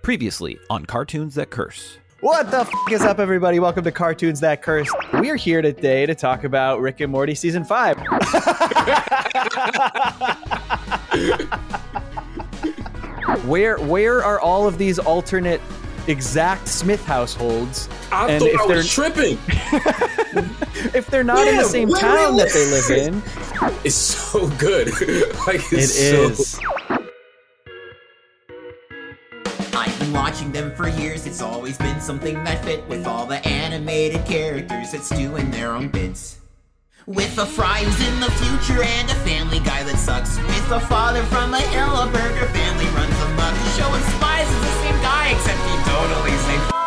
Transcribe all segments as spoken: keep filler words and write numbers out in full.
Previously on Cartoons That Curse. What the f*** is up, everybody? Welcome to Cartoons That Curse. We're here today to talk about Rick and Morty Season five. where where are all of these alternate exact Smith households? I and thought if I they're, was tripping. If they're not Yeah, in the same where town we that they live in. It's so good. like It it's so is. I've been watching them for years, it's always been something that fit with all the animated characters that's doing their own bits. With a Fry who's in the future and a Family Guy that sucks. With a father from a hill, a burger family runs amok. The show inspires is the same guy, except he totally say f-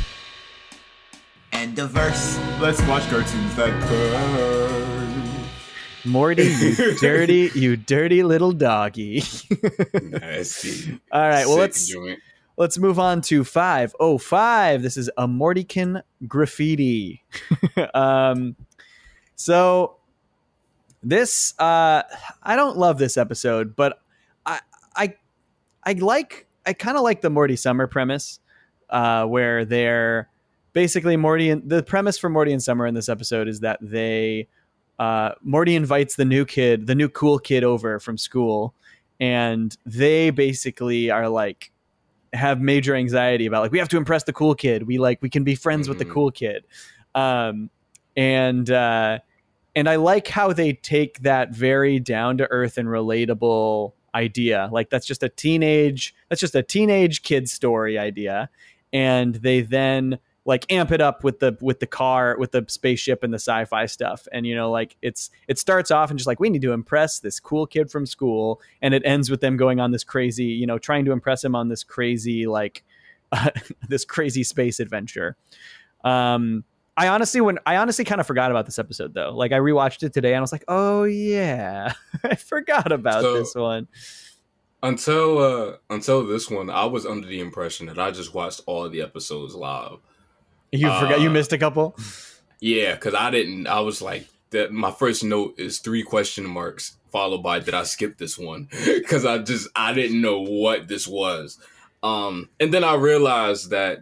and diverse. Let's watch Cartoons That Curse. Morty, you dirty, you dirty little doggy. Nasty. All right, well, Sick let's joint. let's move on to five oh five. This is a Mortykin graffiti. um, so this, uh, I don't love this episode, but I, I, I like, I kind of like the Morty Summer premise, uh, where they're basically Morty and the premise for Morty and Summer in this episode is that they. Uh, Morty invites the new kid, the new cool kid over from school, and they basically are like have major anxiety about like we have to impress the cool kid. We like we can be friends mm-hmm. with the cool kid, um, and uh, and I like how they take that very down to earth and relatable idea. Like that's just a teenage, that's just a teenage kid story idea, and they then. Like amp it up with the with the car, with the spaceship and the sci-fi stuff. And, you know, like it's it starts off and just like we need to impress this cool kid from school. And it ends with them going on this crazy, you know, trying to impress him on this crazy, like uh, this crazy space adventure. Um, I honestly, when I honestly kind of forgot about this episode, though, like I rewatched it today and I was like, oh, yeah, I forgot about So- this one. Until uh, until this one, I was under the impression that I just watched all of the episodes live. You Uh, forgot you missed a couple. Yeah, because I didn't. I was like, that. My first note is three question marks followed by did I skip this one? Because I just I didn't know what this was. Um, and then I realized that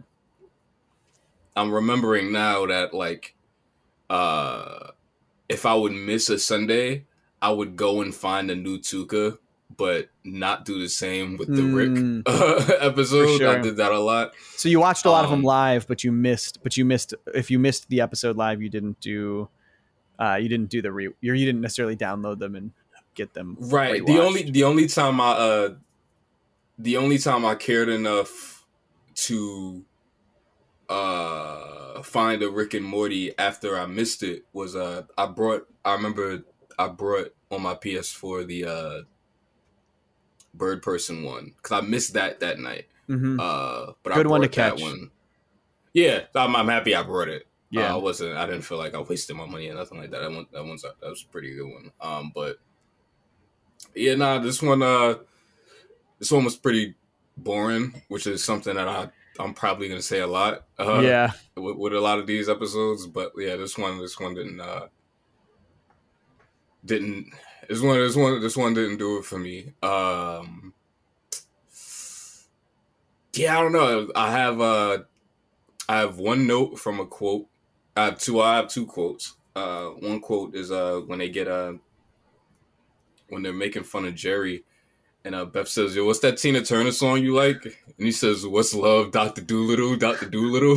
I'm remembering now that like, uh, if I would miss a Sunday, I would go and find a new Tuca, but not do the same with the Mm, Rick uh, episode. sure. I did that a lot. So you watched a lot of them Um, live, but you missed. But you missed. If you missed the episode live, you didn't do. Uh, you didn't do the re. You didn't necessarily download them and get them. Right. The rewatched. only the only time I uh the only time I cared enough to uh find a Rick and Morty after I missed it was uh I brought I remember I brought on my P S four the uh Bird Person one because I missed that that night. Mhm. Uh, but Good I one to brought that catch. one. Yeah, I'm, I'm happy I brought it. Yeah. uh, I wasn't. I didn't feel like I wasted my money or nothing like that. That one, that one's that was a pretty good one. Um, but yeah, nah, this one, uh, this one was pretty boring, which is something that I I'm probably gonna say a lot. Uh, yeah. with, with a lot of these episodes, but yeah, this one, this one didn't, uh, didn't. This one, this one, this one didn't do it for me. Um, yeah, I don't know. I have, uh, I have one note from a quote. I have two. I have two quotes. Uh, one quote is uh when they get uh when they're making fun of Jerry. And uh, Beth says, "Yo, what's that Tina Turner song you like?" And he says, "What's love, Doctor Doolittle, Doctor Doolittle."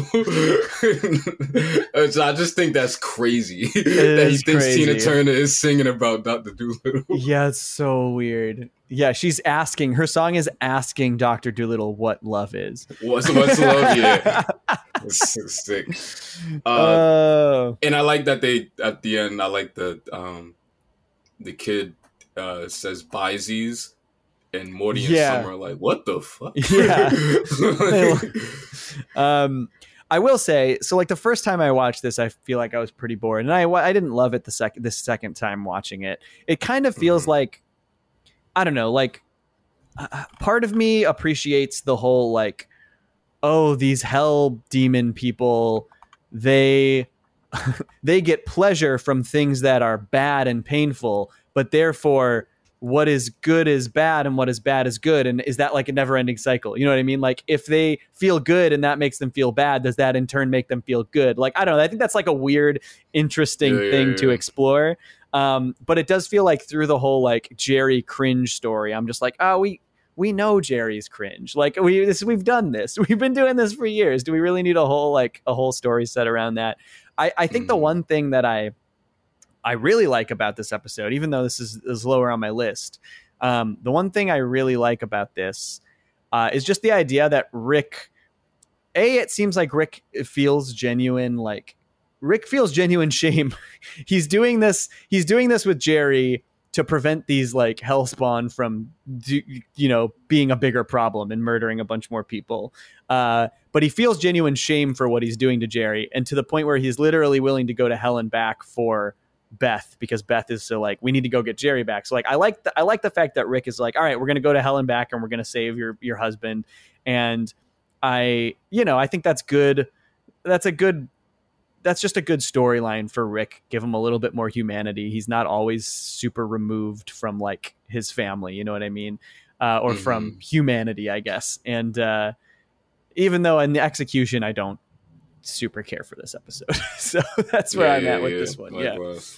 So I just think that's crazy that he is thinks crazy. Tina Turner is singing about Doctor Doolittle. Yeah, it's so weird. Yeah, she's asking. Her song is asking Doctor Dolittle what love is. What's what's love? Yeah, it's sick. Uh, Oh, and I like that they at the end. I like the um the kid uh, says "Byzies." And Morty and Yeah. Summer are like, what the fuck? Yeah. um, I will say, so like the first time I watched this, I feel like I was pretty bored, and I I didn't love it the second this second time watching it. It kind of feels Mhm. like, I don't know, like uh, part of me appreciates the whole like, oh, these hell demon people, they they get pleasure from things that are bad and painful, but therefore what is good is bad and what is bad is good, and is that like a never-ending cycle? You know what I mean? Like if they feel good and that makes them feel bad, does that in turn make them feel good? Like I don't know, I think that's like a weird, interesting yeah, thing yeah, to yeah. explore. Um, but it does feel like through the whole like Jerry cringe story, I'm just like, oh, we we know Jerry's cringe. Like we this we've done this. We've been doing this for years. Do we really need a whole like a whole story set around that? I, I think mm-hmm. the one thing that I I really like about this episode, even though this is, is lower on my list, um, the one thing I really like about this uh, is just the idea that Rick, A, it seems like Rick feels genuine, like Rick feels genuine shame. he's doing this. He's doing this with Jerry to prevent these like Hellspawn from, you know, being a bigger problem and murdering a bunch more people. Uh, but he feels genuine shame for what he's doing to Jerry, and to the point where he's literally willing to go to hell and back for Beth, because Beth is so like, we need to go get Jerry back. So like, I like the, I like the fact that Rick is like, all right, we're going to go to hell and back and we're going to save your, your husband. And I, you know, I think that's good. That's a good, that's just a good storyline for Rick. Give him a little bit more humanity. He's not always super removed from like his family, you know what I mean? Uh, or mm-hmm. from humanity, I guess. And uh, even though in the execution, I don't super care for this episode. So that's where yeah, I'm at yeah, with yeah. this one. Likewise. Yeah.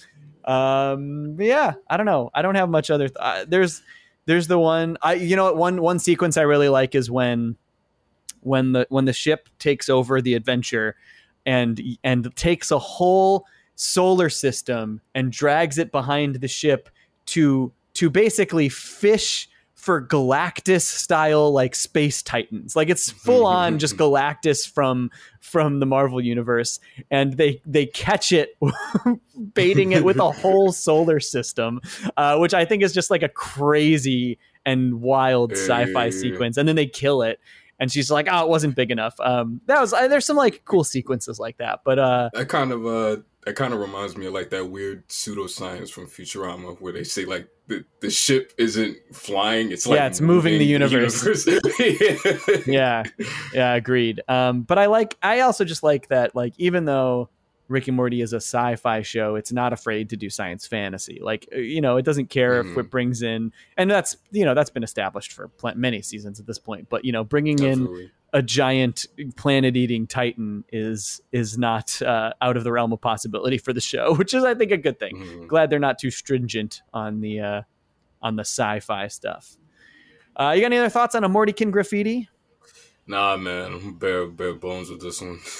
Um, but yeah, I don't know. I don't have much other, th- uh, there's, there's the one, I, you know what, one, one sequence I really like is when, when the, when the ship takes over the adventure and, and takes a whole solar system and drags it behind the ship to, to basically fish for Galactus style, like space titans. Like it's full on just Galactus from, from the Marvel universe. And they, they catch it, baiting it with a whole solar system, uh, which I think is just like a crazy and wild sci-fi Hey. sequence. And then they kill it. And she's like, oh, it wasn't big enough. Um, that was, uh, there's some like cool sequences like that, but, uh, That kind of, uh, that kind of reminds me of like that weird pseudoscience from Futurama where they say like the, the ship isn't flying, it's like yeah, it's moving, moving the universe. The universe. yeah, yeah, agreed. Um, but I like, I also just like that, like even though Rick and Morty is a sci-fi show, it's not afraid to do science fantasy. Like, you know, it doesn't care mm-hmm. if it brings in, and that's, you know, that's been established for pl- many seasons at this point. But you know, bringing Absolutely. in a giant planet-eating titan is is not uh, out of the realm of possibility for the show, which is, I think, a good thing. Mm-hmm. Glad they're not too stringent on the uh, on the sci-fi stuff. Uh, you got any other thoughts on a Mortykin graffiti? Nah, man, I'm bare bare bones with this one.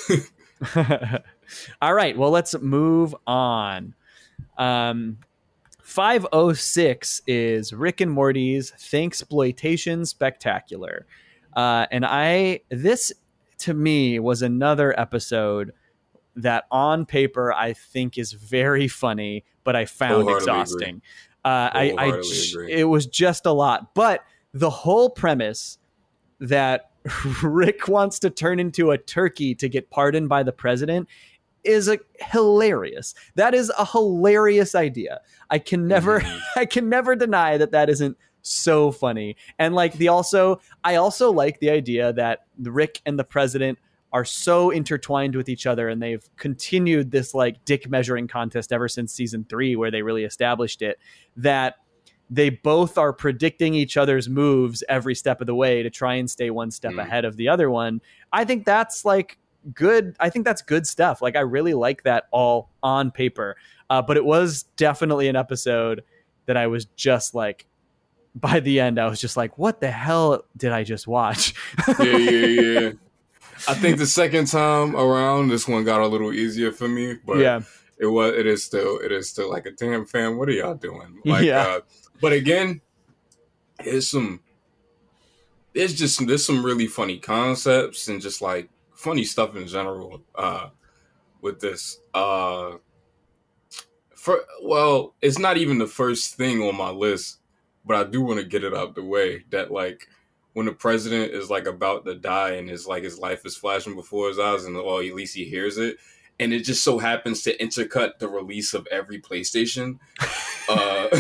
All right, well, let's move on. Um, five oh six is Rick and Morty's Thanksploitation Spectacular. Uh, and I, this to me was another episode that on paper I think is very funny, but I found exhausting. Uh, I, I it was just a lot, but the whole premise that Rick wants to turn into a turkey to get pardoned by the president is a hilarious. That is a hilarious idea. I can never, mm-hmm. I can never deny that that isn't so funny. And like the also, I also like the idea that Rick and the president are so intertwined with each other, and they've continued this like dick measuring contest ever since season three, where they really established it, that they both are predicting each other's moves every step of the way to try and stay one step mm. ahead of the other one. I think that's like good. I think that's good stuff. Like I really like that all on paper. Uh, but it was definitely an episode that I was just like, by the end, I was just like, what the hell did I just watch? yeah, yeah, yeah. I think the second time around, this one got a little easier for me, but yeah. it was, it is still, it is still like a damn fam. What are y'all doing? Like, yeah. Uh, but again, there's some, there's just, there's some really funny concepts and just like funny stuff in general, uh, with this, uh, for, well, it's not even the first thing on my list, but I do want to get it out the way that like, when the president is like about to die and his like his life is flashing before his eyes, and well, at least he hears it, and it just so happens to intercut the release of every PlayStation. uh,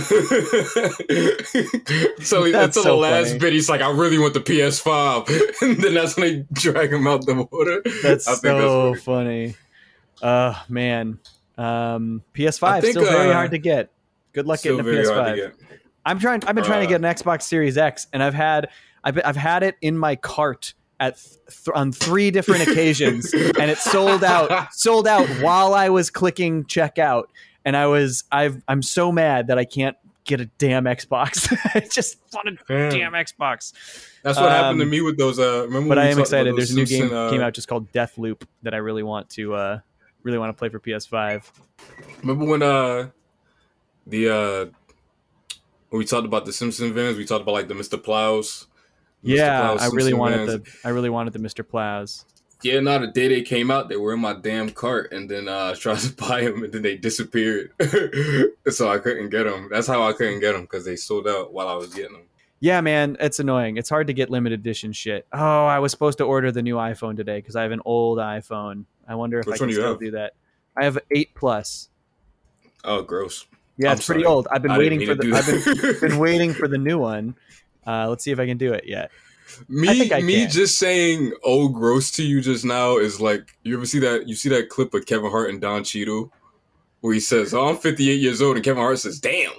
so that's until so the last funny. bit, he's like, "I really want the P S five," and then that's when they drag him out the water. That's I think so that's funny. Uh man, um, P S five think, still very uh, hard to get. Good luck getting a P S five. I'm trying. I've been trying Uh. to get an Xbox Series X, and I've had I've been, I've had it in my cart at th- on three different occasions, and it sold out sold out while I was clicking checkout. And I was I've I'm so mad that I can't get a damn Xbox. I just want a Man. damn Xbox. That's what Um, happened to me with those. Uh, remember? But when I we am talked about excited. those There's a new Simpson, game uh, came out just called Deathloop that I really want to uh, really want to play for P S five. Remember when uh the uh when we talked about the Simpson vans? We talked about like the Mister Plows. Mister Yeah, Plows I really Simpson wanted vans. the I really wanted the Mister Plows. Yeah, now the day they came out, they were in my damn cart, and then uh, I tried to buy them, and then they disappeared. So I couldn't get them. That's how I couldn't get them, because they sold out while I was getting them. Yeah, man, it's annoying. It's hard to get limited edition shit. Oh, I was supposed to order the new iPhone today because I have an old iPhone. I wonder if Which I can one do you still have? do that. I have eight plus. Oh, gross. Yeah, I'm it's pretty sorry. old. I've been I didn't waiting for mean the to do I've been, that. been waiting for the new one. Uh, let's see if I can do it yet. Me, I think I me can. just saying "oh gross" to you just now is like, you ever see that? You see that clip of Kevin Hart and Don Cheadle where he says, "Oh, I'm fifty-eight years old," and Kevin Hart says, "Damn."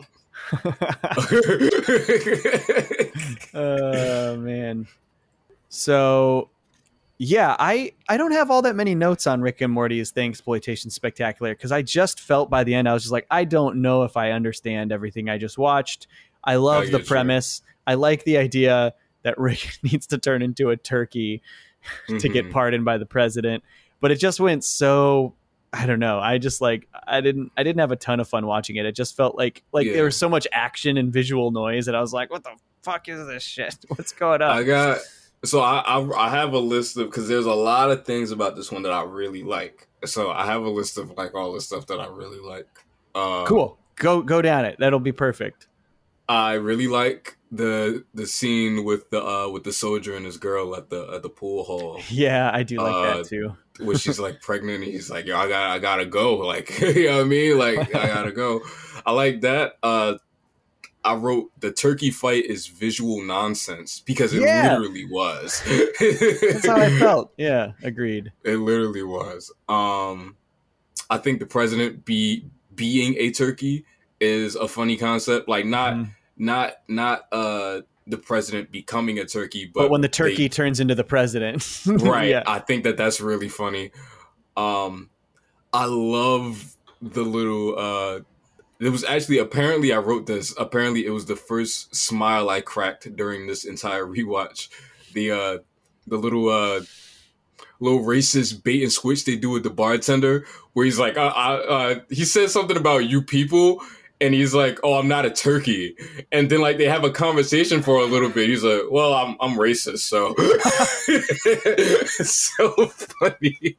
Oh man. So yeah, I I don't have all that many notes on Rick and Morty's Thing Exploitation Spectacular because I just felt by the end I was just like, I don't know if I understand everything I just watched. I love Oh, the yeah, sure. premise. I like the idea that Rick needs to turn into a turkey to get Mhm. pardoned by the president, but it just went so I don't know. I just like I didn't I didn't have a ton of fun watching it. It just felt like like Yeah. there was so much action and visual noise that I was like, what the fuck is this shit? What's going on? I got so I, I I have a list of, because there's a lot of things about this one that I really like. So I have a list of like all the stuff that I really like. Uh, Cool. Go go down it. That'll be perfect. I really like the the scene with the uh, with the soldier and his girl at the at the pool hall, Yeah, I do like Uh, that too. where she's like pregnant. And he's like, "Yo, I got I gotta go." Like, you know what I mean? Like, I gotta go. I like that. Uh, I wrote the turkey fight is visual nonsense because it Yeah. literally was. That's how I felt. Yeah, agreed. It literally was. Um, I think the president be being a turkey is a funny concept. Like not Mhm. not not uh the president becoming a turkey, but, But when the turkey they- turns into the president. right? Yeah. I think that that's really funny. Um, I love the little. Uh, it was actually apparently I wrote this. Apparently, it was the first smile I cracked during this entire rewatch. The uh, the little uh, little racist bait and switch they do with the bartender, where he's like, uh, uh, uh, he says something about you people. And he's like, "Oh, I'm not a turkey." And then like they have a conversation for a little bit. He's like, "Well, I'm I'm racist, so." It's so funny.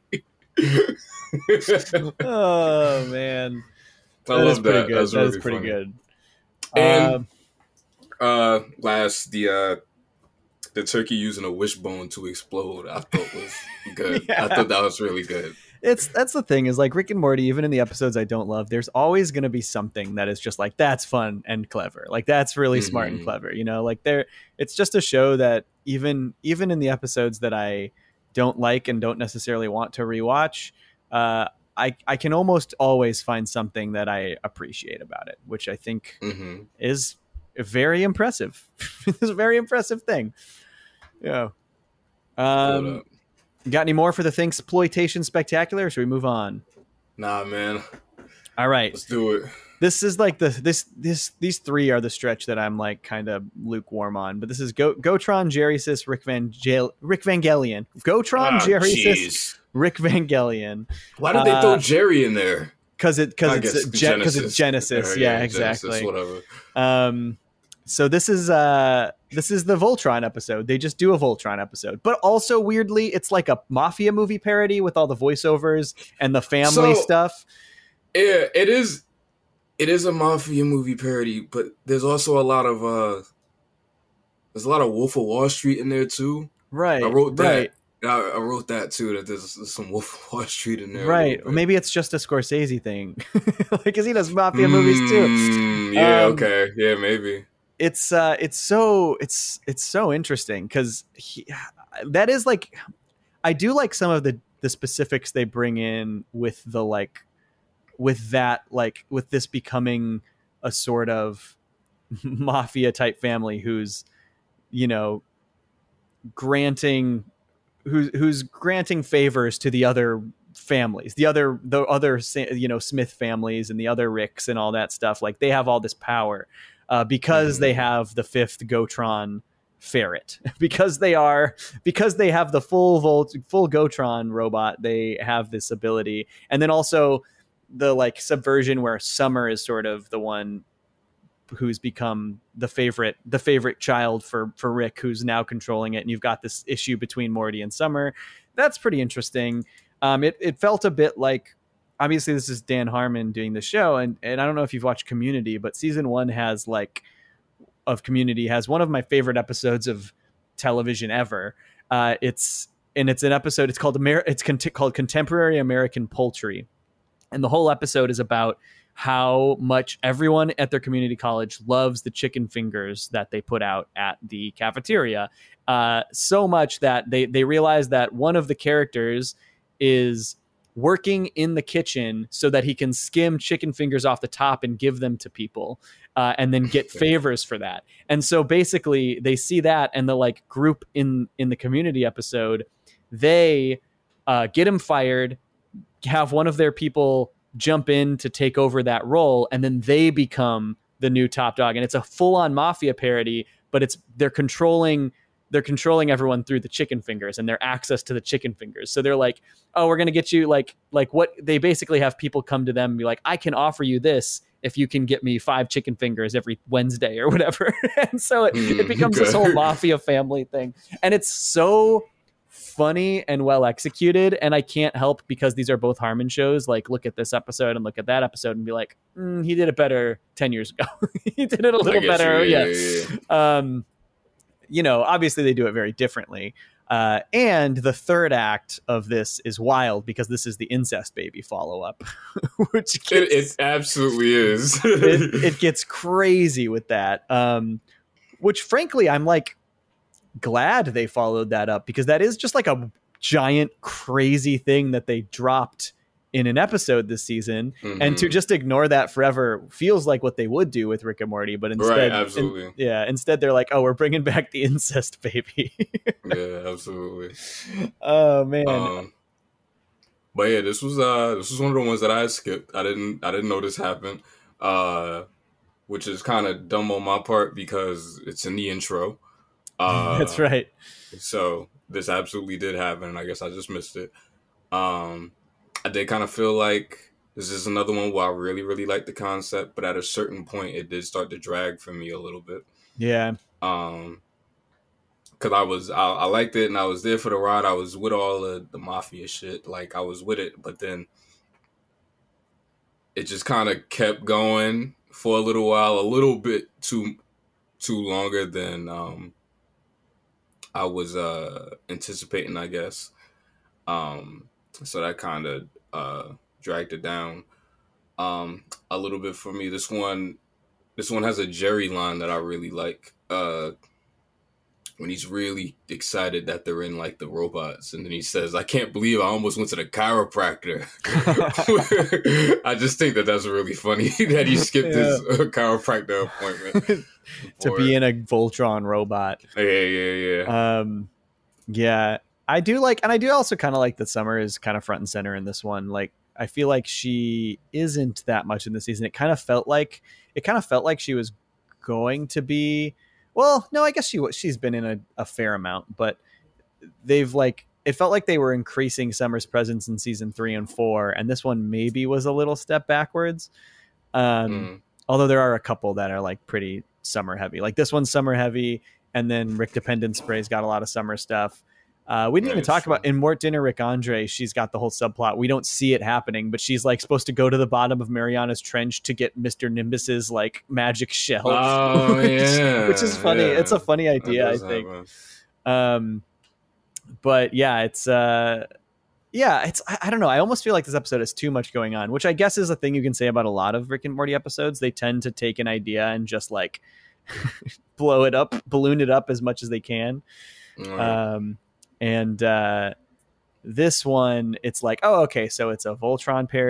Oh man. I That is love pretty that. good. That's That really is pretty funny. good. And Um, uh, last the uh, the turkey using a wishbone to explode, I thought was good. Yeah. I thought that was really good. it's that's the thing is like Rick and Morty, even in the episodes I don't love, there's always going to be something that is just like that's fun and clever. Like that's really smart and Mhm. clever. You know, like there, it's just a show that even even in the episodes that I don't like and don't necessarily want to rewatch, uh, I I can almost always find something that I appreciate about it, which I think hmm is very impressive. It's a very impressive thing. Yeah. Um, got any more for the Thing Exploitation Spectacular? Or should we move on? Nah, man, All right. let's do it. This is like the this this these three are the stretch that I'm like kind of lukewarm on. But this is Go, Gotron, Jerrysis, Rick Van Gel, Rick Vangelion. Gotron, Ah, Jerrysis, jeez. Rick Vangelion. Why did they Uh, throw Jerry in there? Because it because I it's guess because it's Genesis. Or, Yeah, Genesis, exactly. whatever. Um, so this is uh this is the Voltron episode. They just do a Voltron episode, but also weirdly, it's like a mafia movie parody with all the voiceovers and the family So- stuff. Yeah, it is. It is a mafia movie parody, but there's also a lot of uh, there's a lot of Wolf of Wall Street in there too. Right. I wrote that. Right. I, I wrote that too. That there's, there's some Wolf of Wall Street in there. a Right. little bit. Maybe it's just a Scorsese thing, like because he does mafia movies too. Mm, yeah. Um, okay. Yeah. Maybe. It's uh, it's so it's it's so interesting because that is like, I do like some of the the specifics they bring in with the like, with that like with this becoming a sort of mafia type family who's, you know, granting who's who's granting favors to the other families, the other the other you know Smith families and the other Ricks and all that stuff. Like they have all this power uh, because mm-hmm. they have the fifth Gotron ferret, because they are because they have the full volt full Gotron robot. They have this ability, and then also the like subversion where Summer is sort of the one who's become the favorite the favorite child for for Rick, who's now controlling it, and you've got this issue between Morty and Summer. That's pretty interesting. Um, it it felt a bit like, obviously this is Dan Harmon doing the show, and and I don't know if you've watched Community, but season one has like of Community has one of my favorite episodes of television ever. Uh, it's and it's an episode. It's called Amer- It's con- called Contemporary American Poultry, and the whole episode is about how much everyone at their community college loves the chicken fingers that they put out at the cafeteria. Uh, so much that they, they realize that one of the characters is working in the kitchen so that he can skim chicken fingers off the top and give them to people uh, and then get favors for that. And so basically they see that, and the like group in, in the Community episode, they uh, get him fired, have one of their people jump in to take over that role, and then they become the new top dog. And it's a full-on mafia parody, but it's they're controlling they're controlling everyone through the chicken fingers and their access to the chicken fingers. So they're like, oh, we're gonna get you like like what they basically have people come to them and be like, I can offer you this if you can get me five chicken fingers every Wednesday or whatever. And so it, mm, it becomes okay. this whole mafia family thing, and it's so funny and well executed. And I can't help, because these are both Harmon shows, like look at this episode and look at that episode and be like, mm, he did it better ten years ago. He did it a little better. You, yeah. Yeah, yeah. Um, you know, obviously they do it very differently. Uh, and the third act of this is wild, because this is the incest baby follow up, which gets, it, it absolutely is. it, it gets crazy with that. Um, which frankly, I'm like, glad they followed that up, because that is just like a giant crazy thing that they dropped in an episode this season. Mm-hmm. And to just ignore that forever feels like what they would do with Rick and Morty, but instead right, absolutely. In, yeah instead they're like, oh, we're bringing back the incest baby. Yeah, absolutely. Oh man. Um, but yeah, this was uh this was one of the ones that I had skipped. I didn't I didn't know this happened, uh which is kind of dumb on my part because it's in the intro. Uh, That's right. So this absolutely did happen, and I guess I just missed it. Um, I did kind of feel like this is another one where I really, really liked the concept, but at a certain point, it did start to drag for me a little bit. Yeah. Um, because I was, I, I liked it, and I was there for the ride. I was with all the, the mafia shit. Like, I was with it, but then it just kind of kept going for a little while, a little bit too, too longer than, um, I was uh, anticipating, I guess. Um, so that kind of uh, dragged it down um, a little bit for me. This one, this one has a Jerry line that I really like. Uh, when he's really excited that they're in like the robots, and then he says, "I can't believe I almost went to the chiropractor." I just think that that's really funny that he skipped yeah. his uh, chiropractor appointment to be in a Voltron robot. Yeah, yeah, yeah. Um, yeah, I do like, and I do also kind of like that Summer is kind of front and center in this one. Like, I feel like she isn't that much in the season. It kind of felt like it kind of felt like she was going to be. Well, no, I guess she she's been in a, a fair amount, but they've like it felt like they were increasing Summer's presence in season three and four, and this one maybe was a little step backwards. Um, mm. Although there are a couple that are like pretty Summer heavy, like this one's Summer heavy, and then Rick Dependent Spray's got a lot of Summer stuff. Uh, we didn't yeah, even talk true. about in Mort Dinner Rick Andre. She's got the whole subplot. We don't see it happening, but she's like supposed to go to the bottom of Mariana's Trench to get Mister Nimbus's like magic shell. Oh, which, yeah. which is funny. Yeah. It's a funny idea, I think. Um, but yeah, it's uh, yeah, it's I, I don't know. I almost feel like this episode has too much going on, which I guess is a thing you can say about a lot of Rick and Morty episodes. They tend to take an idea and just like blow it up, balloon it up as much as they can. Mm. Um. And uh, this one, it's like, oh, okay, so it's a Voltron parody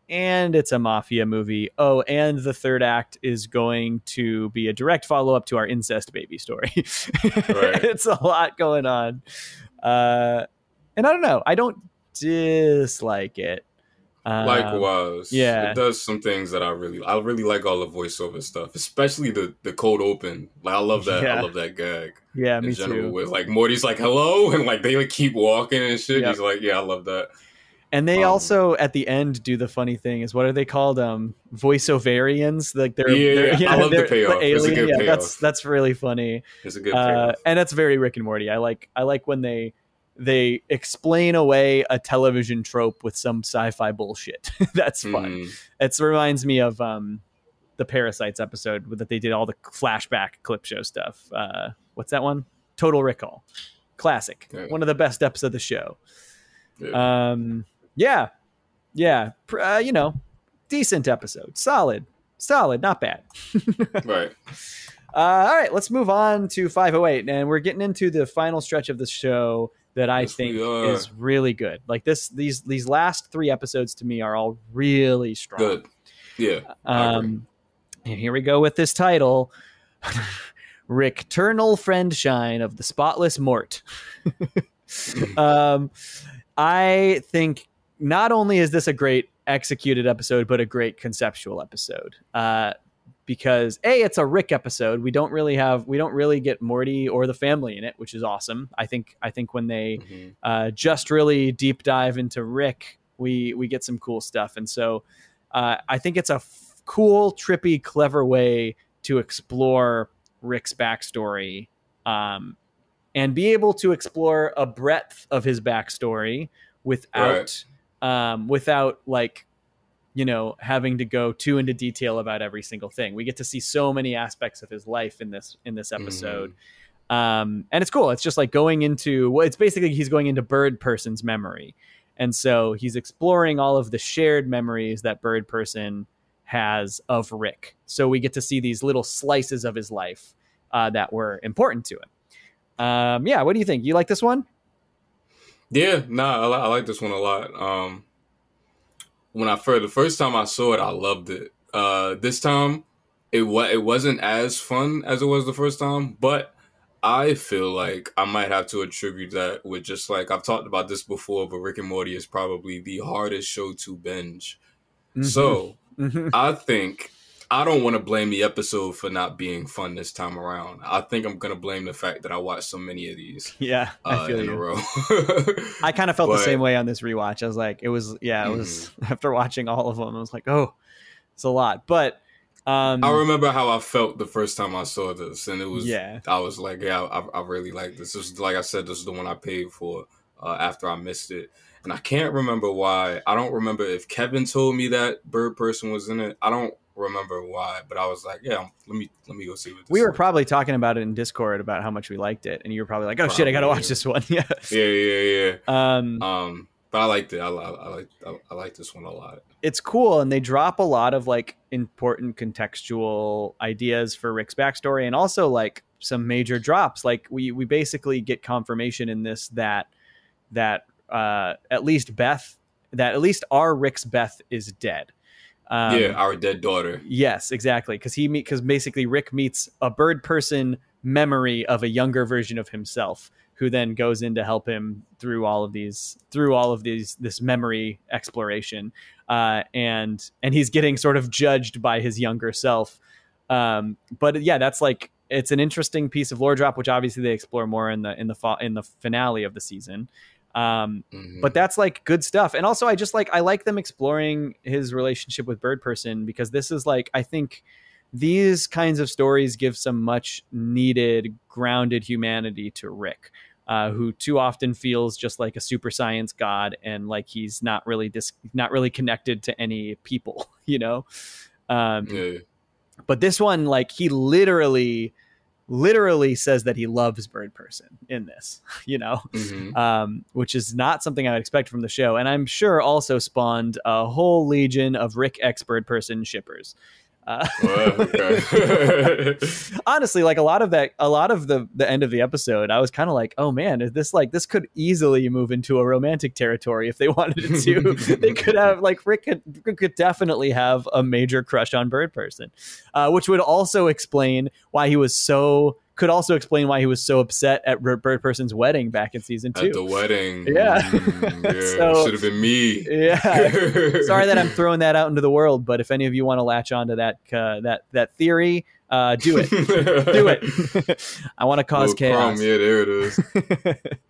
and it's a mafia movie. Oh, and the third act is going to be a direct follow-up to our incest baby story. Right. It's a lot going on. Uh, and I don't know. I don't dislike it. Um, Likewise. Yeah. It does some things that I really I really like all the voiceover stuff, especially the, the cold open. Like I love that. Yeah. I love that gag. Yeah, in me general, too. with like Morty's like hello and like they like keep walking and shit. Yep. He's like, yeah, I love that. And they Um, also at the end do the funny thing is what are they called? Um, voiceovarians. Like they're, Yeah, they're yeah, I love the they're- payoff. they're It's a alien. good Yeah, payoff. that's that's really funny. It's a good Uh, payoff. and that's very Rick and Morty. I like I like when they they explain away a television trope with some sci-fi bullshit. That's fun. Mm. It reminds me of um, the Parasites episode that they did all the flashback clip show stuff. Uh, what's that one? Total Recall. Classic. Yeah. One of the best episodes of the show. Yeah. Um, yeah. Yeah. Pr- Uh, you know, decent episode. Solid. Solid. Not bad. Right. Uh, all right, let's move on to five oh eight, and we're getting into the final stretch of the show that I Yes, think we are. is really good. Like this, these these last three episodes to me are all really strong. Good. Yeah. I agree. Um, and here we go with this title, Rick-ternal Friend Shine of the Spotless Mort. um, I think not only is this a great executed episode, but a great conceptual episode. Uh, because A, it's a Rick episode. We don't really have, we don't really get Morty or the family in it, which is awesome. I think, I think when they Mhm. uh, just really deep dive into Rick, we we get some cool stuff. And so uh, I think it's a f- cool, trippy, clever way to explore Rick's backstory, um, and be able to explore a breadth of his backstory without um, without like, you know, having to go too into detail about every single thing. We get to see so many aspects of his life in this in this episode. Um, and it's cool. It's just like going into, well, it's basically he's going into Bird Person's memory. And so he's exploring all of the shared memories that Bird Person has of Rick. So we get to see these little slices of his life uh, that were important to him. Um, yeah, what do you think? You like this one? Yeah, nah, I, li- I like this one a lot. Um, when I first, the first time I saw it, I loved it. Uh, this time, it wa- it wasn't as fun as it was the first time, but I feel like I might have to attribute that with just like, I've talked about this before, but Rick and Morty is probably the hardest show to binge. Mhm. So Mhm. I think I don't want to blame the episode for not being fun this time around. I think I'm going to blame the fact that I watched so many of these Yeah, I uh, feel in you. a row. I kind of felt the But- same way on this rewatch. I was like, it was, yeah, it was after watching all of them, I was like, oh, it's a lot. But um, I remember how I felt the first time I saw this, and it was, Yeah. I was like, yeah, I, I really like this. This is, like I said, this is the one I paid for uh, after I missed it. And I can't remember why. I don't remember if Kevin told me that Bird Person was in it. I don't remember why, but I was like, yeah, let me let me go see what this we were is. probably talking about it in Discord about how much we liked it. And you were probably like, oh shit, I got to Probably, watch yeah. this one. Yeah. Yeah, yeah, Um, yeah. Um, but I liked it. I, I, I like I, I like this one a lot. it's cool, and they drop a lot of like important contextual ideas for Rick's backstory, and also like some major drops. Like we we basically get confirmation in this that that uh, at least Beth, that at least our Rick's Beth is dead. Um, Yeah, our dead daughter. Yes, exactly. Because he meet because basically Rick meets a Bird Person memory of a younger version of himself, who then goes in to help him through all of these through all of these this memory exploration, uh, and and he's getting sort of judged by his younger self. Um, but yeah, that's like it's an interesting piece of lore drop, which obviously they explore more in the in the fa- in the finale of the season. Um, Mhm. but that's like good stuff. And also I just like, I like them exploring his relationship with Bird Person, because this is like, I think these kinds of stories give some much needed grounded humanity to Rick, uh, who too often feels just like a super science god. And like, he's not really dis- not really connected to any people, you know? Um, yeah. but this one, like he literally, literally says that he loves Bird Person in this, you know? Mhm. Um, which is not something I would expect from the show. And I'm sure also spawned a whole legion of Rick X Bird Person shippers. Uh, Well, okay. honestly, like a lot of that, a lot of the the end of the episode, I was kind of like, oh man, is this like this could easily move into a romantic territory if they wanted it to. They could have like Rick could, Rick could definitely have a major crush on Bird Person, uh, which would also explain why he was so. Could also explain why he was so upset at Bird Person's wedding back in season two. At the wedding. Yeah. Mm, yeah. So- Should have been me. Yeah. Sorry that I'm throwing that out into the world, but if any of you want to latch onto that uh, that that theory, uh, do it. Do it. I want to cause Little chaos. crumb, yeah, there it is. Forget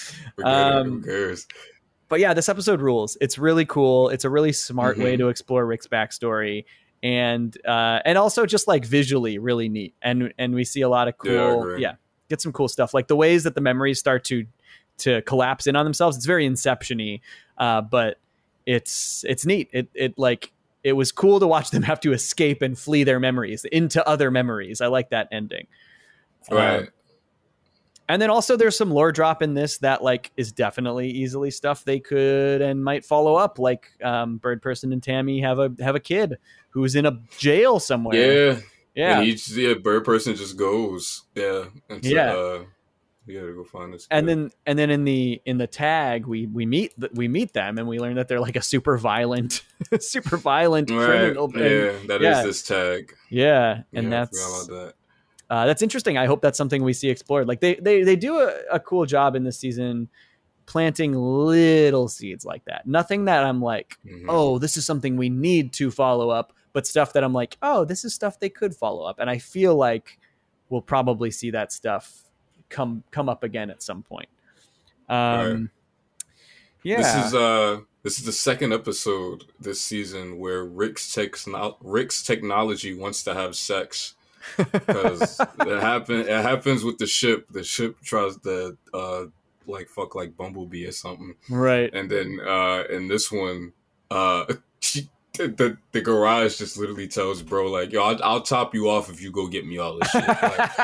Um, it. Who cares? But yeah, this episode rules. It's really cool. It's a really smart Mhm. way to explore Rick's backstory, and uh, and also just like visually really neat. And and we see a lot of Yeah, I cool, agree. yeah, get some cool stuff like the ways that the memories start to to collapse in on themselves. It's very Inception-y, uh, but it's it's neat. It it like it was cool to watch them have to escape and flee their memories into other memories. I like that ending. Right. Um, and then also there's some lore drop in this that like is definitely easily stuff they could and might follow up. Like um, Bird Person and Tammy have a have a kid who's in a jail somewhere. Yeah. Yeah. And each yeah, Bird Person just goes. Yeah. And so, Yeah. Uh, you gotta go find this. And kid. then and then in the in the tag we we meet th- we meet them and we learn that they're like a super violent super violent Right. criminal. And- Yeah, that is yeah. this tag. yeah, and Yeah, I that's forgot about that. Uh, that's interesting. I hope that's something we see explored. Like they they they do a, a cool job in this season planting little seeds like that. Nothing that I'm like, Mhm. oh, this is something we need to follow up, but stuff that I'm like, oh, this is stuff they could follow up. And I feel like we'll probably see that stuff come come up again at some point. Um, Right. Yeah. This is uh this is the second episode this season where Rick's techno- Rick's technology wants to have sex. Because it happen it happens with the ship. The ship tries to uh like fuck like Bumblebee or something. right. And then uh in this one, uh she, the the garage just literally tells bro like, yo, I'll, I'll top you off if you go get me all this shit.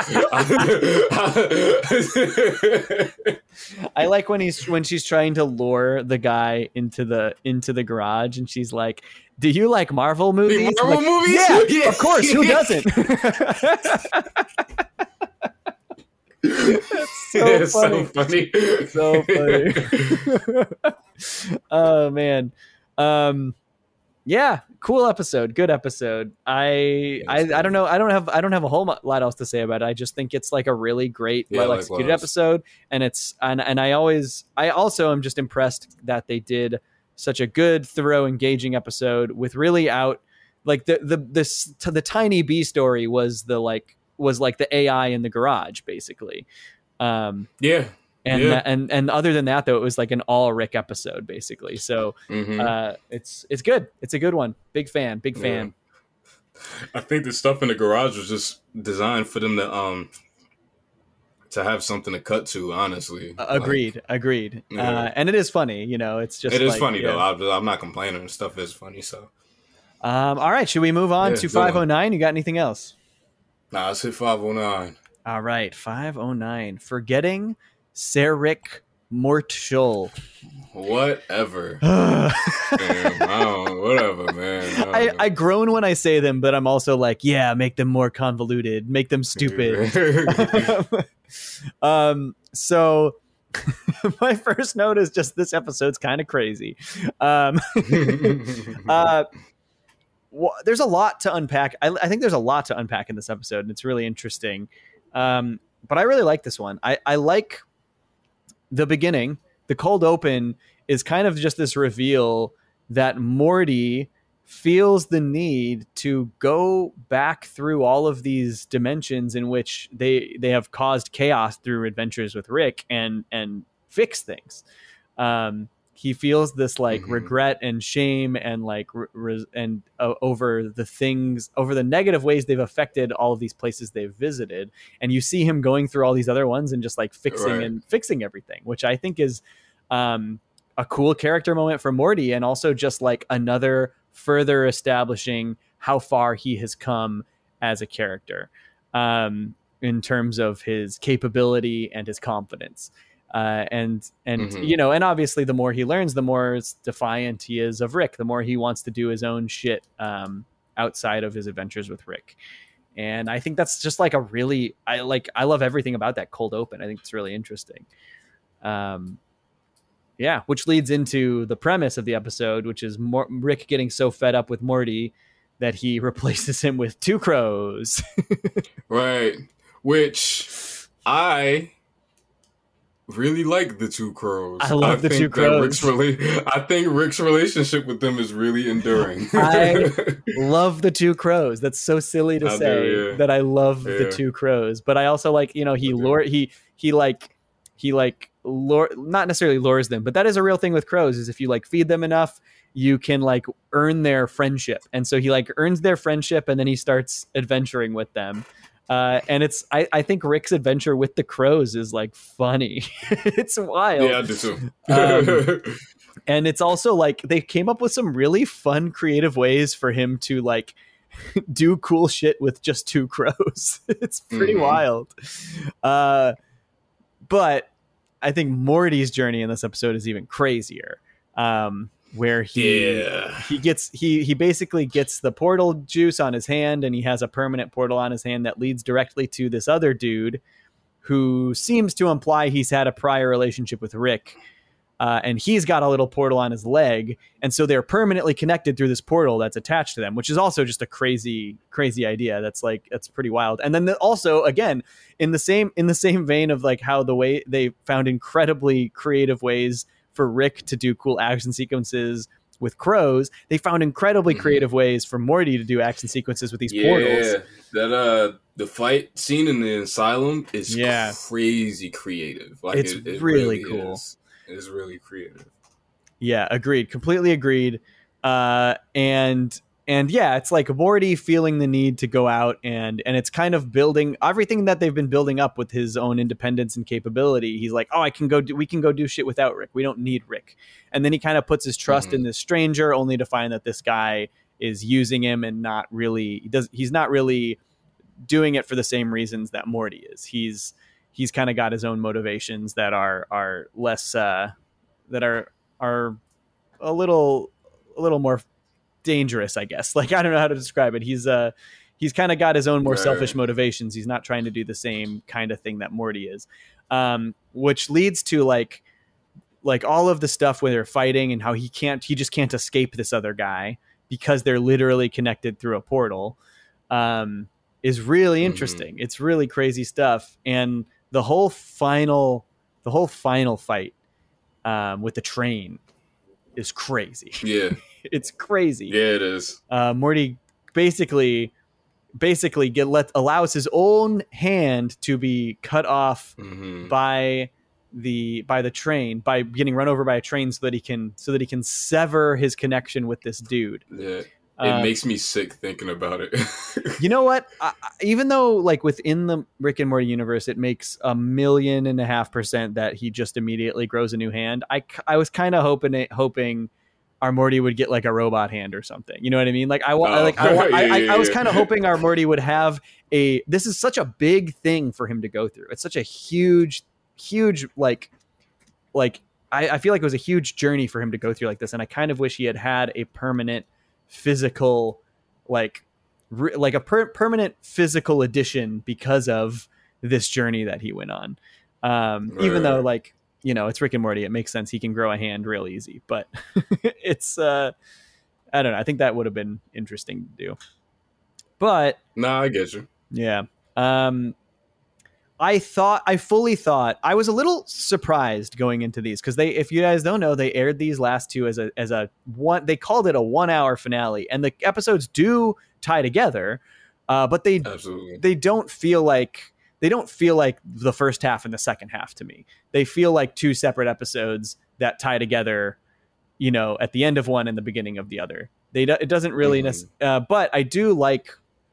Like, I like when he's when she's trying to lure the guy into the into the garage and she's like, do you like Marvel movies? I'm Marvel like, movies? Yeah, Yeah. of course. Who doesn't? That's so it's funny. so funny. So funny. Oh man. Um yeah, cool episode. Good episode. I I, I don't know. I don't have I don't have a whole lot else to say about it. I just think it's like a really great, Yeah, well executed likewise. episode. And it's and, and I always I also am just impressed that they did such a good, thorough, engaging episode with really out like the the this to the Tiny B story was the like was like the A I in the garage basically. Um Yeah. and Yeah. that, and and other than that though it was like an all Rick episode basically. So Mhm. uh it's it's good. It's a good one. Big fan, big fan. I think the stuff in the garage was just designed for them to um to have something to cut to. Honestly, Uh, agreed, agreed. Yeah. Uh, and it is funny, you know. It's just Like, it is like, funny yeah. though. I, I'm not complaining. Stuff is funny. So Um, all right, should we move on Yeah, to go on. five oh nine? You got anything else? nah, let's hit five oh nine. All right, five oh nine. Forgetting Sarek Mortschul. Whatever. I, Man, I don't, whatever, man. I, don't I groan when I say them, but I'm also like, yeah, make them more convoluted, make them stupid. know. um, so my first note is just this episode's kind of crazy. Um, uh, wh- there's a lot to unpack. I, I think there's a lot to unpack in this episode, and it's really interesting. Um, but I really like this one. I, I like the beginning. The cold open is kind of just this reveal that Morty feels the need to go back through all of these dimensions in which they they have caused chaos through adventures with Rick and and fix things. Um, he feels this like Mhm. regret and shame and like re- re- and uh, over the things over the negative ways they've affected all of these places they've visited. And you see him going through all these other ones and just like fixing Right. and fixing everything, which I think is um, a cool character moment for Morty, and also just like another further establishing how far he has come as a character um, in terms of his capability and his confidence. Uh, and, and, Mhm. you know, and obviously the more he learns, the more defiant he is of Rick, the more he wants to do his own shit um, outside of his adventures with Rick. And I think that's just like a really, I like, I love everything about that cold open. I think it's really interesting. Um, yeah, which leads into the premise of the episode, which is Mor- Rick getting so fed up with Morty that he replaces him with two crows. Right. Which I really like the two crows. I love I the think two that crows. Rick's rela- I think Rick's relationship with them is really enduring. I love the two crows. That's so silly to I say do, yeah. that I love the Yeah. two crows. But I also like, you know, he I do. lure he he like he like lure not necessarily lures them, but that is a real thing with crows, is if you like feed them enough, you can like earn their friendship. And so he like earns their friendship and then he starts adventuring with them. Uh, and it's I, I think Rick's adventure with the crows is like funny. It's wild. Yeah, I do too. Um, And it's also like they came up with some really fun, creative ways for him to like do cool shit with just two crows. It's pretty Mhm. wild. Uh, but I think Morty's journey in this episode is even crazier. Um, where he Yeah. he gets he he basically gets the portal juice on his hand, and he has a permanent portal on his hand that leads directly to this other dude who seems to imply he's had a prior relationship with Rick. Uh, and he's got a little portal on his leg, and so they're permanently connected through this portal that's attached to them, which is also just a crazy, crazy idea. That's like that's pretty wild. And then the, also, again, in the same in the same vein of like how the way they found incredibly creative ways for Rick to do cool action sequences with crows, they found incredibly Mhm. creative ways for Morty to do action sequences with these Yeah, portals. that uh, the fight scene in the asylum is Yeah. crazy creative. Like It's it, it really really cool. Is. It's really creative. Yeah, agreed. Completely agreed. Uh, and and yeah, it's like Morty feeling the need to go out and and it's kind of building everything that they've been building up with his own independence and capability. He's like, oh, I can go. Do, we can go do shit without Rick. We don't need Rick. And then he kind of puts his trust Mhm. in this stranger, only to find that this guy is using him and not really. He does. He's not really doing it for the same reasons that Morty is. He's he's kind of got his own motivations that are are less uh, that are are a little a little more dangerous, I guess. Like, I don't know how to describe it. He's uh he's kind of got his own more Right. selfish motivations. He's not trying to do the same kind of thing that Morty is. Um, which leads to like like all of the stuff where they're fighting and how he can't he just can't escape this other guy because they're literally connected through a portal. Um, is really interesting. Mhm. It's really crazy stuff. And the whole final the whole final fight um, with the train is crazy. Yeah, It's crazy. yeah, it is. Uh, Morty basically basically get let allows his own hand to be cut off hmm by the by the train by getting run over by a train so that he can so that he can sever his connection with this dude. Yeah, it Uh, makes me sick thinking about it. You know what? I, I- even though like within the Rick and Morty universe, it makes a million and a half percent that he just immediately grows a new hand. I, k- I was kind of hoping it, hoping our Morty would get like a robot hand or something. You know what I mean? Like I, wa- Oh. like I, wa- I, Yeah, I, yeah, I was yeah. kind of hoping our Morty would have a. This is such a big thing for him to go through. It's such a huge, huge like, like I, I feel like it was a huge journey for him to go through like this, and I kind of wish he had had a permanent physical like re- like a per- permanent physical addition because of this journey that he went on. Um, even though Right. like, you know, it's Rick and Morty, it makes sense. He can grow a hand real easy, but it's, uh, I don't know. I think that would have been interesting to do, but Nah, I get you. yeah. Um, I thought, I fully thought, I was a little surprised going into these because they, if you guys don't know, they aired these last two as a, as a one, they called it a one hour finale, and the episodes do tie together, uh, but they, Absolutely. they don't feel like, they don't feel like the first half and the second half to me. They feel like two separate episodes that tie together, you know, at the end of one and the beginning of the other. They, do- it doesn't really, Mhm. nec- uh, but I do like,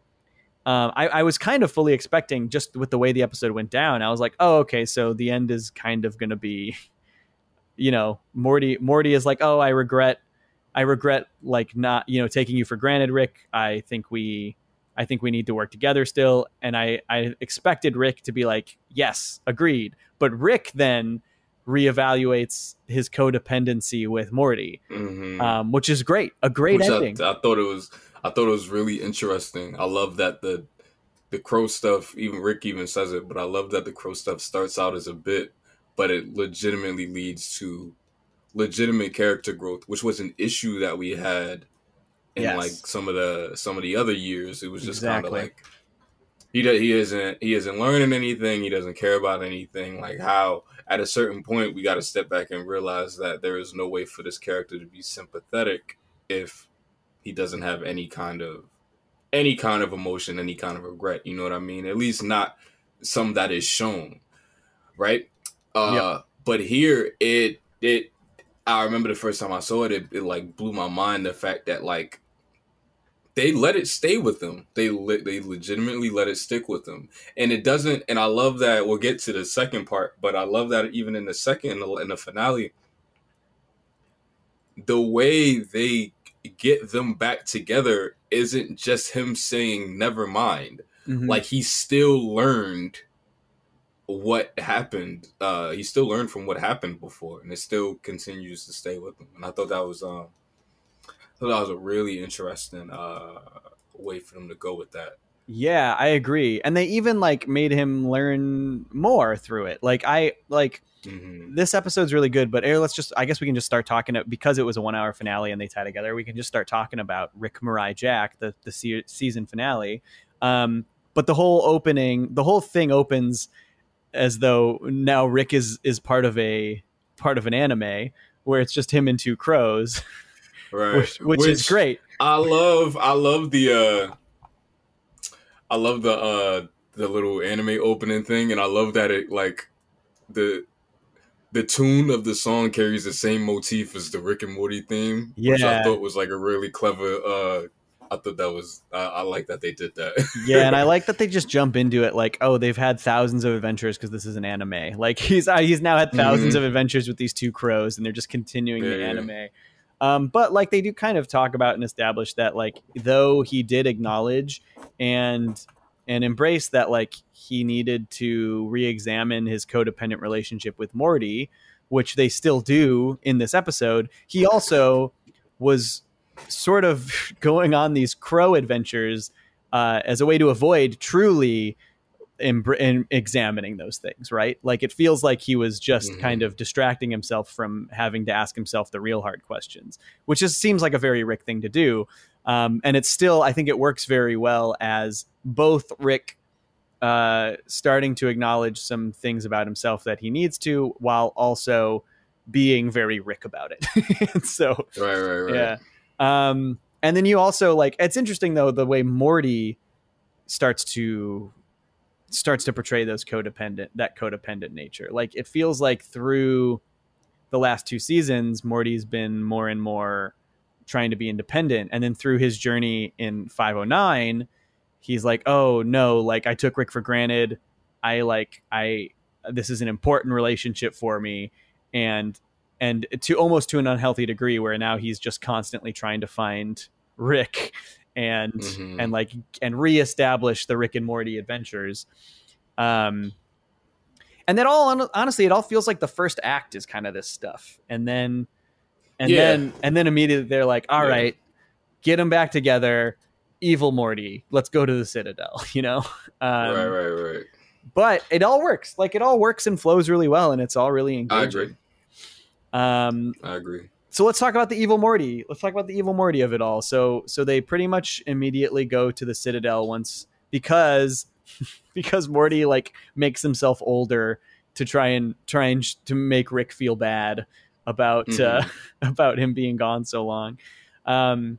Um, I, I was kind of fully expecting, just with the way the episode went down, I was like, oh, okay, so the end is kind of going to be, you know, Morty, Morty is like, oh, I regret, I regret like not, you know, taking you for granted, Rick. I think we, I think we need to work together still. And I, I expected Rick to be like, yes, agreed. But Rick then reevaluates his codependency with Morty, hmm um, which is great. A great Which ending. I, I thought it was. I thought it was really interesting. I love that the the crow stuff, even Rick even says it, but I love that the crow stuff starts out as a bit, but it legitimately leads to legitimate character growth, which was an issue that we had in Yes. like some of the some of the other years. It was just Exactly. kind of like he do, he isn't he isn't learning anything. He doesn't care about anything. Like how at a certain point we got to step back and realize that there is no way for this character to be sympathetic if he doesn't have any kind of any kind of emotion, any kind of regret. You know what I mean? At least not some that is shown, right? Uh, yep. But here it it. I remember the first time I saw it, it, it like blew my mind. The fact that like they let it stay with them, they le- they legitimately let it stick with them, and it doesn't. And I love that. We'll get to the second part, but I love that even in the second in the, in the finale, the way they get them back together isn't just him saying never mind. Mm-hmm. Like he still learned what happened. Uh, he still learned from what happened before, and it still continues to stay with him. And I thought that was um, I thought that was a really interesting uh way for them to go with that. Yeah, I agree. And they even like made him learn more through it. Like I like mm-hmm. this episode's really good, but hey, let's just I guess we can just start talking about, because it was a one hour finale and they tie together. We can just start talking about Rick, Mirai, Jack, the the se- season finale. Um, but the whole opening, the whole thing opens as though now Rick is is part of a part of an anime where it's just him and two crows, right? which, which, which is great. I love I love the uh, I love the uh, the little anime opening thing, and I love that it like the the tune of the song carries the same motif as the Rick and Morty theme, yeah. which I thought was like a really clever. Uh, I thought that was I, I like that they did that. Yeah, and I like that they just jump into it like, oh, they've had thousands of adventures because this is an anime. Like he's uh, he's now had thousands mm-hmm. of adventures with these two crows, and they're just continuing yeah, the anime. Yeah. Um, but like they do kind of talk about and establish that like though he did acknowledge and and embrace that like he needed to re-examine his codependent relationship with Morty, which they still do in this episode. He also was sort of going on these crow adventures uh, as a way to avoid truly em- em- examining those things, right? Like it feels like he was just mm-hmm. kind of distracting himself from having to ask himself the real hard questions, which just seems like a very Rick thing to do. Um, and it's still, I think it works very well as both Rick uh, starting to acknowledge some things about himself that he needs to, while also being very Rick about it. So, right, right, right. Yeah. Um, and then you also like, it's interesting though, the way Morty starts to starts to portray those codependent, that codependent nature. Like it feels like through the last two seasons, Morty's been more and more trying to be independent. And then through his journey in five oh nine, he's like, oh no, like I took Rick for granted. I like, I, this is an important relationship for me. And And to almost to an unhealthy degree where now he's just constantly trying to find Rick and mm-hmm. and like and reestablish the Rick and Morty adventures. Um, and then all honestly, it all feels like the first act is kind of this stuff, and then and yeah. then and then immediately they're like, all yeah. right, get them back together, evil Morty, let's go to the Citadel. You know, um, right, right, right. But it all works. Like it all works and flows really well, and it's all really engaging. I agree. Um, I agree. So let's talk about the evil Morty. Let's talk about the evil Morty of it all. So, so they pretty much immediately go to the Citadel once because, because Morty like makes himself older to try and try and sh- to make Rick feel bad about, mm-hmm. uh, about him being gone so long. Um,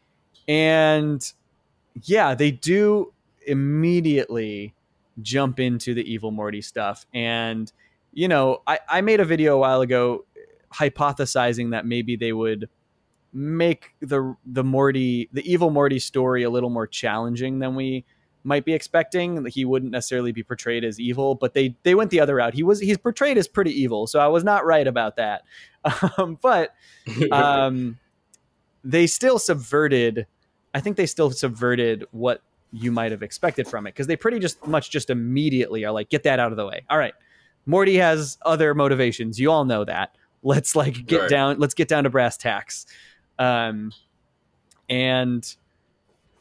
and yeah, they do immediately jump into the evil Morty stuff. And, you know, I, I made a video a while ago hypothesizing that maybe they would make the the Morty, the evil Morty story a little more challenging than we might be expecting. He wouldn't necessarily be portrayed as evil, but they they went the other route. He was he's portrayed as pretty evil, so I was not right about that. Um, but um, they still subverted. I think they still subverted what you might have expected from it, because they pretty just much just immediately are like, get that out of the way. All right, Morty has other motivations. You all know that. Let's like get right. down. Let's get down to brass tacks. Um, and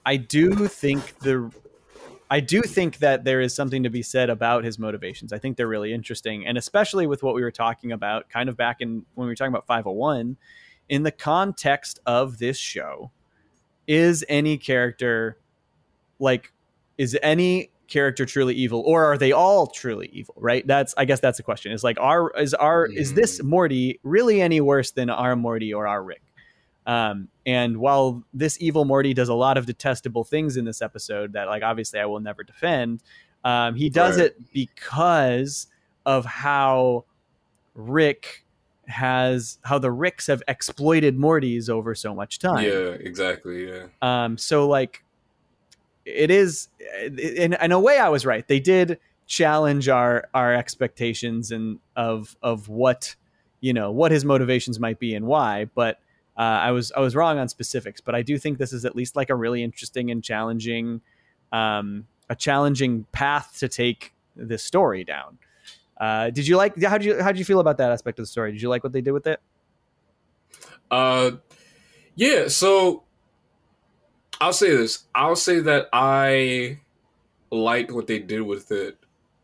I do think the I do think that there is something to be said about his motivations. I think they're really interesting, and especially with what we were talking about kind of back in when we were talking about five oh one, in the context of this show, is any character like is any character truly evil, or are they all truly evil, right? That's I guess that's the question. Is like our is our mm. is this Morty really any worse than our Morty or our Rick? Um, and while this evil Morty does a lot of detestable things in this episode that, like, obviously I will never defend, um, he does right. it because of how Rick has, how the Ricks have exploited Mortys over so much time. Yeah, exactly. Yeah. Um, so like it is, in, in a way I was right. They did challenge our, our expectations and of, of what, you know, what his motivations might be and why, but Uh, I was I was wrong on specifics, but I do think this is at least like a really interesting and challenging, um, a challenging path to take this story down. Uh, did you like? How did you how did you feel about that aspect of the story? Did you like what they did with it? Uh, yeah. So I'll say this. I'll say that I liked what they did with it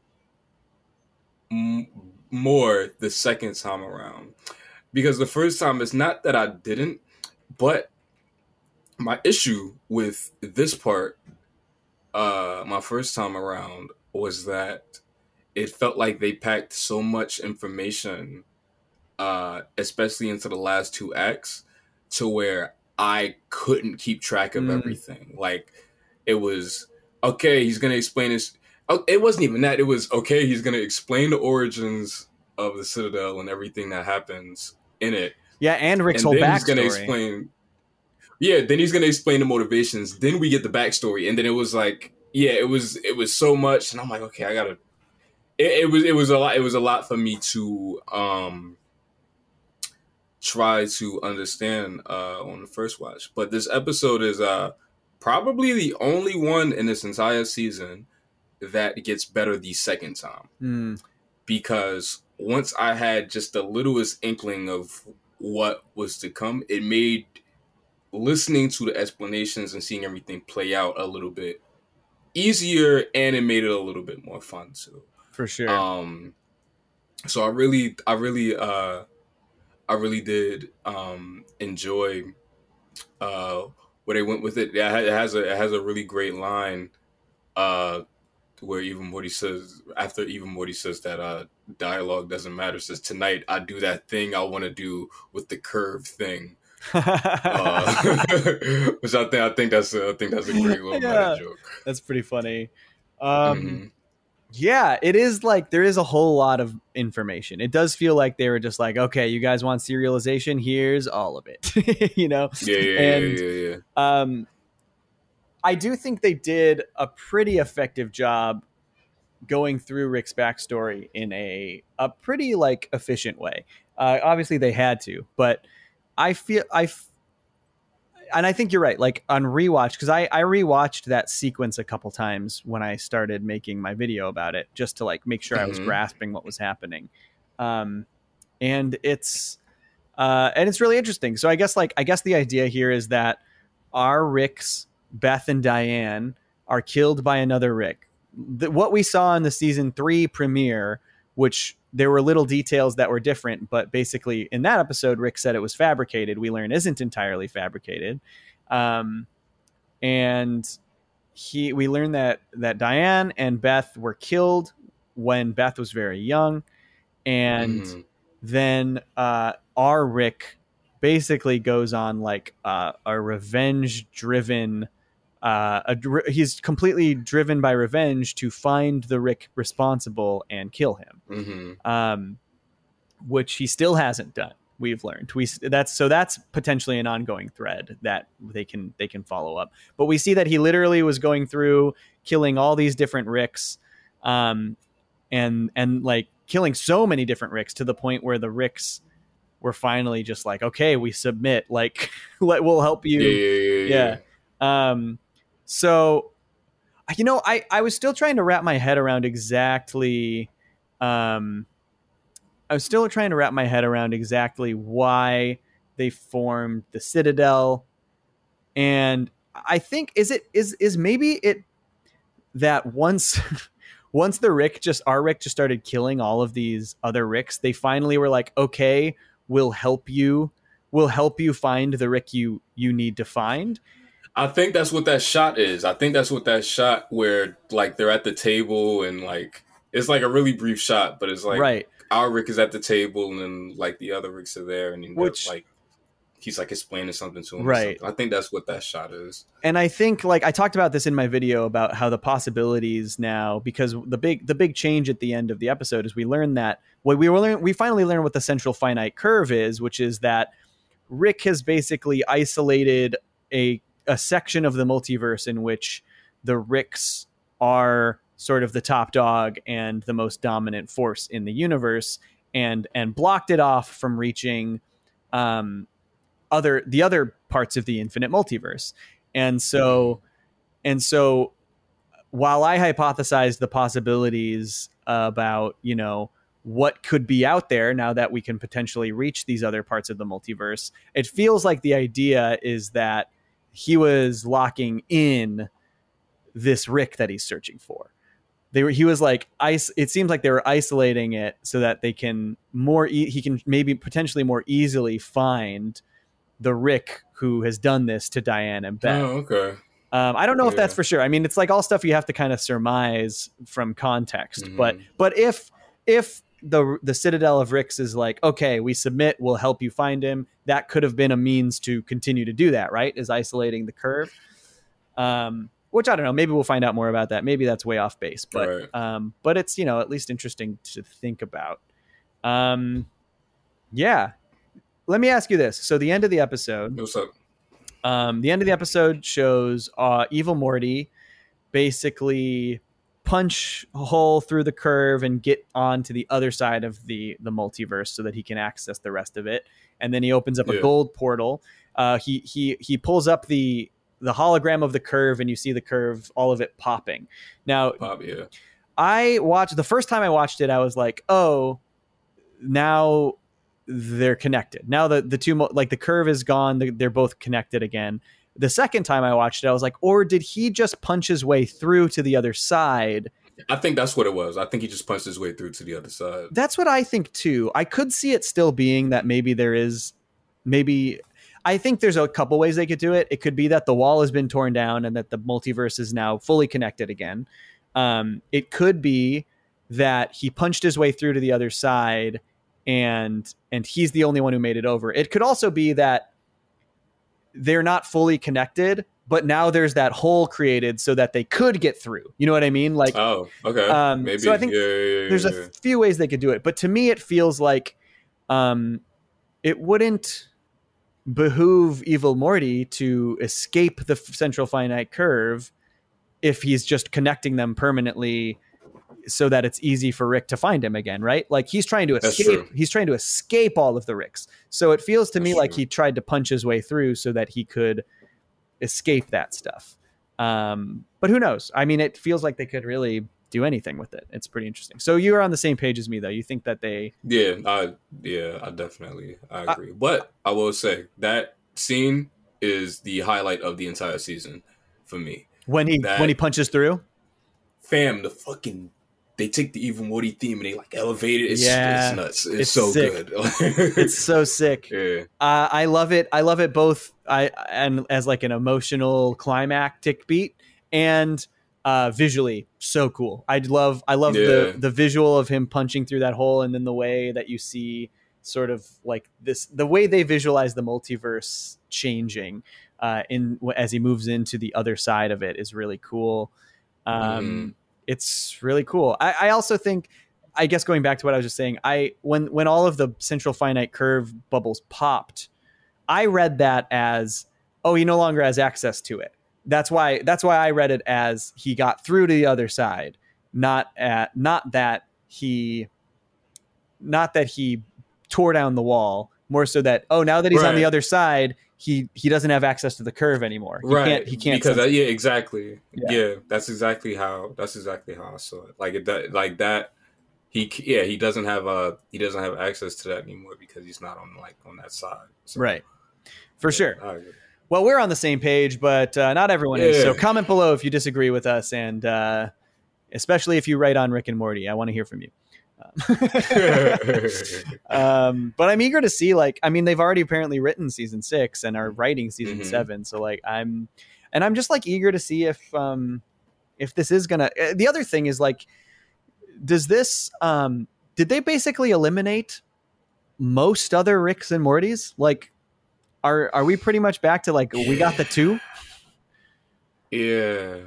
m- more the second time around. Because the first time, it's not that I didn't, but my issue with this part, uh, my first time around, was that it felt like they packed so much information, uh, especially into the last two acts, to where I couldn't keep track of mm. everything. Like, it was, okay, he's going to explain this. Oh, it wasn't even that. It was, okay, he's going to explain the origins of the Citadel and everything that happens in it. Yeah, and Rick's and whole then backstory. He's gonna explain, yeah, then he's gonna explain the motivations. Then we get the backstory, and then it was like, yeah, it was it was so much, and I'm like, okay, I gotta. It, it was it was a lot. It was a lot for me to um try to understand uh, on the first watch. But this episode is uh probably the only one in this entire season that gets better the second time, mm. because once I had just the littlest inkling of what was to come, it made listening to the explanations and seeing everything play out a little bit easier, and it made it a little bit more fun too. For sure. Um, so I really, I really, uh, I really did um, enjoy uh, where they went with it. It has a, it has a really great line. Uh, where even Morty says, after even Morty says that uh, dialogue doesn't matter, says, tonight I do that thing I want to do with the curve thing. uh, which I think I think that's a, I think that's a great little yeah, meta joke. That's pretty funny. Um, mm-hmm. Yeah, it is like there is a whole lot of information. It does feel like they were just like, okay, you guys want serialization? Here's all of it. You know? Yeah, yeah, and, yeah, yeah, yeah. Um, I do think they did a pretty effective job going through Rick's backstory in a a pretty like efficient way. Uh, obviously, they had to, but I feel I, f- and I think you're right. Like on rewatch, because I I rewatched that sequence a couple times when I started making my video about it, just to like make sure mm-hmm. I was grasping what was happening. Um, and it's uh, and it's really interesting. So I guess like I guess the idea here is that our Ricks, Beth and Diane, are killed by another Rick. The, what we saw in the season three premiere, which there were little details that were different, but basically in that episode, Rick said it was fabricated. We learn isn't entirely fabricated. Um, and he, we learned that, that Diane and Beth were killed when Beth was very young. And mm-hmm. then uh, our Rick basically goes on like uh, a revenge driven Uh, a, he's completely driven by revenge to find the Rick responsible and kill him, mm-hmm. um, which he still hasn't done. We've learned we that's so that's potentially an ongoing thread that they can they can follow up. But we see that he literally was going through killing all these different Ricks, um, and and like killing so many different Ricks to the point where the Ricks were finally just like, okay, we submit. Like, we'll help you. Yeah. yeah, yeah, yeah. yeah. Um, So, you know, I, I was still trying to wrap my head around exactly, um, I was still trying to wrap my head around exactly why they formed the Citadel. And I think is it is is maybe it that once once the Rick just our Rick just started killing all of these other Ricks, they finally were like, okay, we'll help you. We'll help you find the Rick you you need to find. I think that's what that shot is. I think that's what that shot where like they're at the table and like it's like a really brief shot, but it's like right. our Rick is at the table and then like the other Ricks are there and Which like he's like explaining something to him. Right. I think that's what that shot is. And I think like I talked about this in my video about how the possibilities now, because the big the big change at the end of the episode is we learn that what we were learn we finally learn what the central finite curve is, which is that Rick has basically isolated a a section of the multiverse in which the Ricks are sort of the top dog and the most dominant force in the universe, and and blocked it off from reaching um other the other parts of the infinite multiverse. And so and so while I hypothesized the possibilities about, you know, what could be out there now that we can potentially reach these other parts of the multiverse, it feels like the idea is that he was locking in this Rick that he's searching for. They were, he was like, ice. It seems like they were isolating it so that they can more, e- he can maybe potentially more easily find the Rick who has done this to Diane and Beth. Oh, okay. Um, I don't know yeah. if that's for sure. I mean, it's like all stuff you have to kind of surmise from context, Mm-hmm. but, but if, if the, the Citadel of Ricks is like, okay, we submit, we'll help you find him. That could have been a means to continue to do that, right? Is isolating the curve. Um, which I don't know, maybe we'll find out more about that. Maybe that's way off base, but, right. um, but it's, you know, at least interesting to think about. Um, yeah. Let me ask you this. So the end of the episode, What's up? Um, the end of the episode shows uh, Evil Morty basically punch a hole through the curve and get onto the other side of the the multiverse so that he can access the rest of it. And then he opens up Yeah. a gold portal. Uh, he he he pulls up the the hologram of the curve, and you see the curve, all of it popping. Now, Pop, yeah. I watched the first time I watched it, I was like, oh, now they're connected. Now the, the two, like the curve is gone. They're both connected again. The second time I watched it, I was like, or did he just punch his way through to the other side? I think that's what it was. I think he just punched his way through to the other side. That's what I think too. I could see it still being that maybe there is, maybe, I think there's a couple ways they could do it. It could be that the wall has been torn down and that the multiverse is now fully connected again. Um, it could be that he punched his way through to the other side and and he's the only one who made it over. It could also be that they're not fully connected, but now there's that hole created so that they could get through. You know what I mean? Like, oh, okay. um, Maybe. so I think yeah, yeah, yeah, there's yeah. a few ways they could do it, but to me, it feels like um, it wouldn't behoove Evil Morty to escape the central finite curve if he's just connecting them permanently so that it's easy for Rick to find him again, right? Like he's trying to That's escape. true. He's trying to escape all of the Ricks. So it feels to me That's like true. he tried to punch his way through so that he could escape that stuff. Um, but who knows? I mean, it feels like they could really do anything with it. It's pretty interesting. So you're on the same page as me, though. You think that they... Yeah, I yeah, I definitely I agree. but I will say that scene is the highlight of the entire season for me. When he That- when he punches through? Fam, the fucking they take the Evil Morty theme and they like elevate it. It's, Yeah, it's nuts. It's, it's so sick. good. It's so sick. yeah. Uh, I love it. I love it both I and as like an emotional climactic beat and uh, visually so cool. I love I love Yeah. the the visual of him punching through that hole, and then the way that you see sort of like this the way they visualize the multiverse changing uh, in as he moves into the other side of it is really cool. Um, Mhm. It's really cool. I, I also think, I guess going back to what I was just saying, I when when all of the central finite curve bubbles popped, I read that as, oh, he no longer has access to it. That's why that's why I read it as he got through to the other side, not at not that he not that he tore down the wall, more so that, oh, now that he's on Right. the other side, he he doesn't have access to the curve anymore. He Right. can't he can't because sense- that, yeah, exactly. Yeah. Yeah. that's exactly how that's exactly how I saw it. Like it that like that he c- yeah, he doesn't have uh he doesn't have access to that anymore because he's not on like on that side. So, right. For yeah, sure. I agree. Well, we're on the same page, but uh, not everyone is. So Yeah. comment below if you disagree with us, and uh, especially if you write on Rick and Morty. I want to hear from you. um, but I'm eager to see, like, I mean, they've already apparently written season six and are writing season Mhm. seven. So like, I'm, and I'm just like eager to see if, um, if this is gonna. uh, The other thing is like, does this, um, did they basically eliminate most other Ricks and Mortys? Like, are are we pretty much back to like we got the two? Yeah.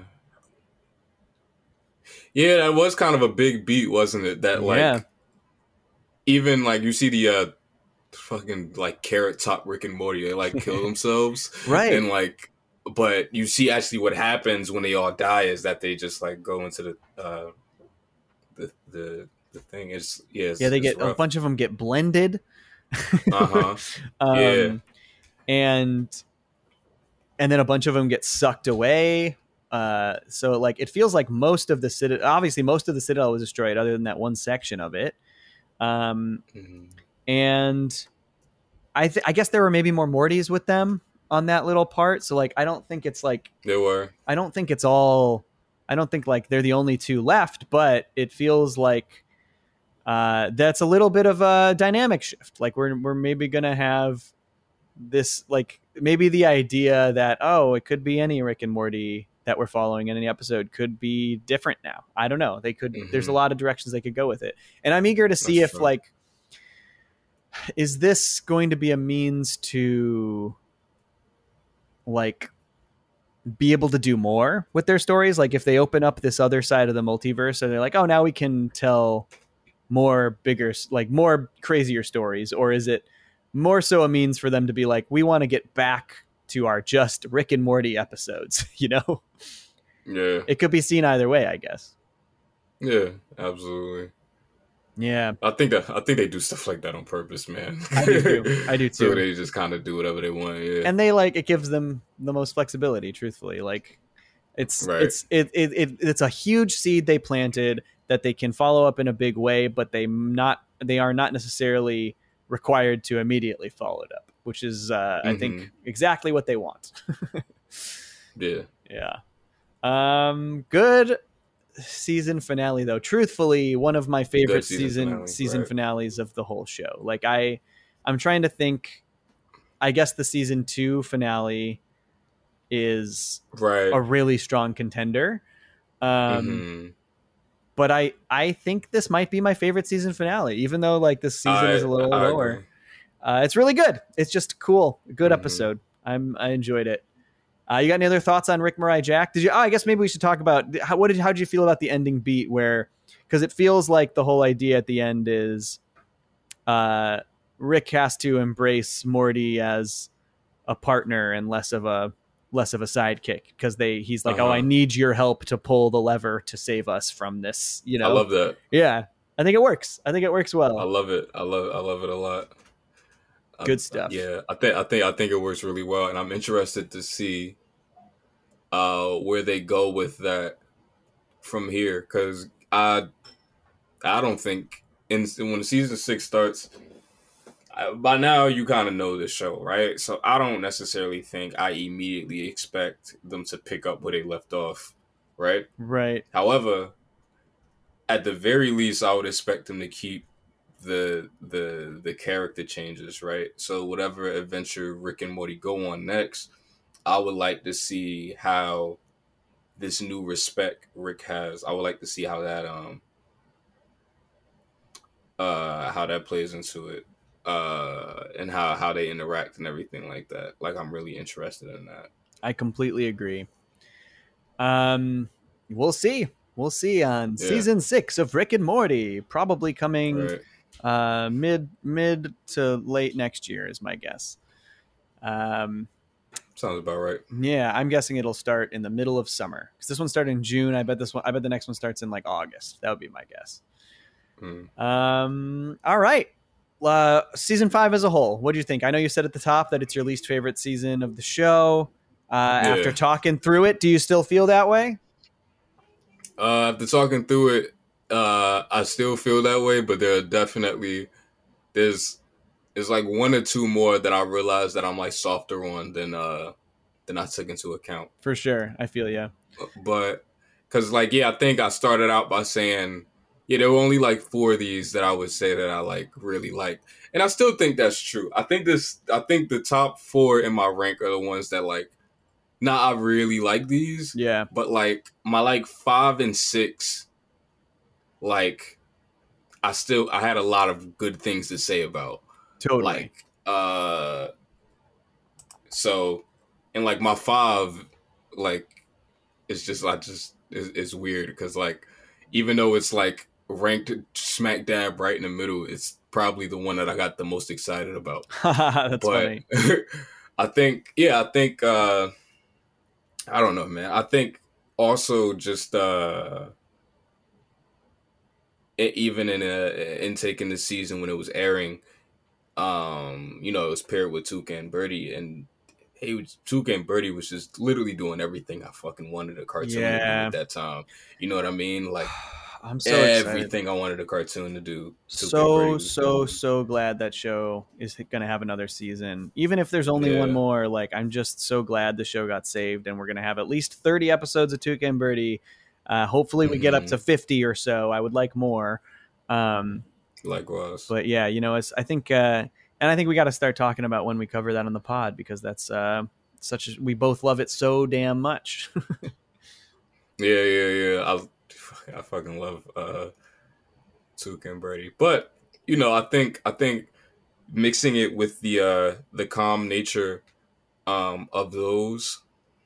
Yeah, that was kind of a big beat, wasn't it? That like Yeah. even like you see the uh fucking like carrot top Rick and Morty, they like kill themselves. Right. And like but you see actually what happens when they all die is that they just like go into the uh the the the thing is yeah, it's, Yeah, they it's get a rough. bunch of them get blended. Uh-huh. um, Yeah. and and then a bunch of them get sucked away. Uh, so like it feels like most of the citadel, obviously most of the citadel was destroyed, other than that one section of it. Um, Mhm. and I th- I guess there were maybe more Mortys with them on that little part. So like I don't think it's like They were. I don't think it's all. I don't think like they're the only two left, but it feels like uh, that's a little bit of a dynamic shift. Like we're we're maybe gonna have this like maybe the idea that oh it could be any Rick and Morty that we're following in any episode could be different now. I don't know. They could. Mhm. There's a lot of directions they could go with it, and I'm eager to see That's if true. like is this going to be a means to like be able to do more with their stories. Like if they open up this other side of the multiverse and they're like, oh, now we can tell more bigger, like more crazier stories. Or is it more so a means for them to be like, we want to get back to our just Rick and Morty episodes, you know? Yeah. It could be seen either way, I guess. Yeah, absolutely. Yeah. I think that I think they do stuff like that on purpose, man. I do too. I do too. So they just kind of do whatever they want. Yeah. And they like, it gives them the most flexibility, truthfully. Like it's, Right. it's, it, it, it, it's a huge seed they planted that they can follow up in a big way, but they not, they are not necessarily required to immediately follow it up, which is, uh, I think Mhm. exactly what they want. yeah. Yeah. Um, good season finale though. Truthfully, one of my favorite Good season season finale, season right. finales of the whole show. Like I, I'm trying to think. I guess the season two finale is Right. a really strong contender. Um, Mhm. but I, I think this might be my favorite season finale, even though like this season I- is a little I lower. agree. Uh, it's really good. It's just cool. Good Mhm. episode. I'm I enjoyed it. Uh, you got any other thoughts on Rick Morai Jack? Did you? Oh, I guess maybe we should talk about how. What did? How did you feel about the ending beat? Where because it feels like the whole idea at the end is, uh, Rick has to embrace Morty as a partner and less of a less of a sidekick because they he's like, Uh-huh. oh, I need your help to pull the lever to save us from this. You know, I love that. yeah, I think it works. I think it works well. I love it. I love. I love it a lot. Good I- stuff. Yeah, I think. I think. I think it works really well, and I'm interested to see uh, where they go with that from here. Because I, I don't think in when season six starts. I- By now, you kind of know the show, right? So I don't necessarily think I immediately expect them to pick up where they left off, right? Right. However, at the very least, I would expect them to keep the the the character changes, right? So whatever adventure Rick and Morty go on next, I would like to see how this new respect Rick has. I would like to see how that um uh how that plays into it. Uh and how how they interact and everything like that. Like I'm really interested in that. I completely agree. Um, we'll see. We'll see on Yeah. season six of Rick and Morty, probably coming Right. uh, mid mid to late next year, is my guess. Um, Sounds about right. yeah, I'm guessing it'll start in the middle of summer because this one started in June. I bet this one. I bet the next one starts in like August. That would be my guess. Mm. Um, all right. Uh, season five as a whole, what do you think? I know you said at the top that it's your least favorite season of the show. Uh, Yeah. After talking through it, do you still feel that way? Uh, after talking through it, uh, I still feel that way, but there are definitely there's there's like one or two more that I realize that I'm like softer on than uh than I took into account. For sure. I feel yeah. But because like yeah, I think I started out by saying yeah, there were only like four of these that I would say that I like really like, and I still think that's true. I think this. I think the top four in my rank are the ones that like. Nah, I really like these. Yeah. But like my like five and six, like I still I had a lot of good things to say about. Totally. Like uh so and like my five, like it's just I just it's, it's weird because like even though it's like ranked smack dab right in the middle, it's probably the one that I got the most excited about. That's but funny. I think yeah, I think uh I don't know, man. I think also just uh, it, even in a intake in the season when it was airing, um, you know, it was paired with Tuca and Birdie, and he was Tuca and Birdie was just literally doing everything I fucking wanted a cartoon Yeah. to do at that time. You know what I mean? Like I'm so everything excited. I wanted a cartoon to do. Tuca and Birdie So was so doing. so glad that show is going to have another season. Even if there's only Yeah. one more, like I'm just so glad the show got saved, and we're going to have at least thirty episodes of Tuca and Birdie. Uh, hopefully we get up to fifty or so. I would like more. Um, Likewise. but yeah, you know, it's, I think, uh, and I think we got to start talking about when we cover that on the pod, because that's uh, such a, we both love it so damn much. Yeah, yeah, yeah. I I fucking love uh Tuca and Birdie. But, you know, I think I think mixing it with the uh the calm nature um of those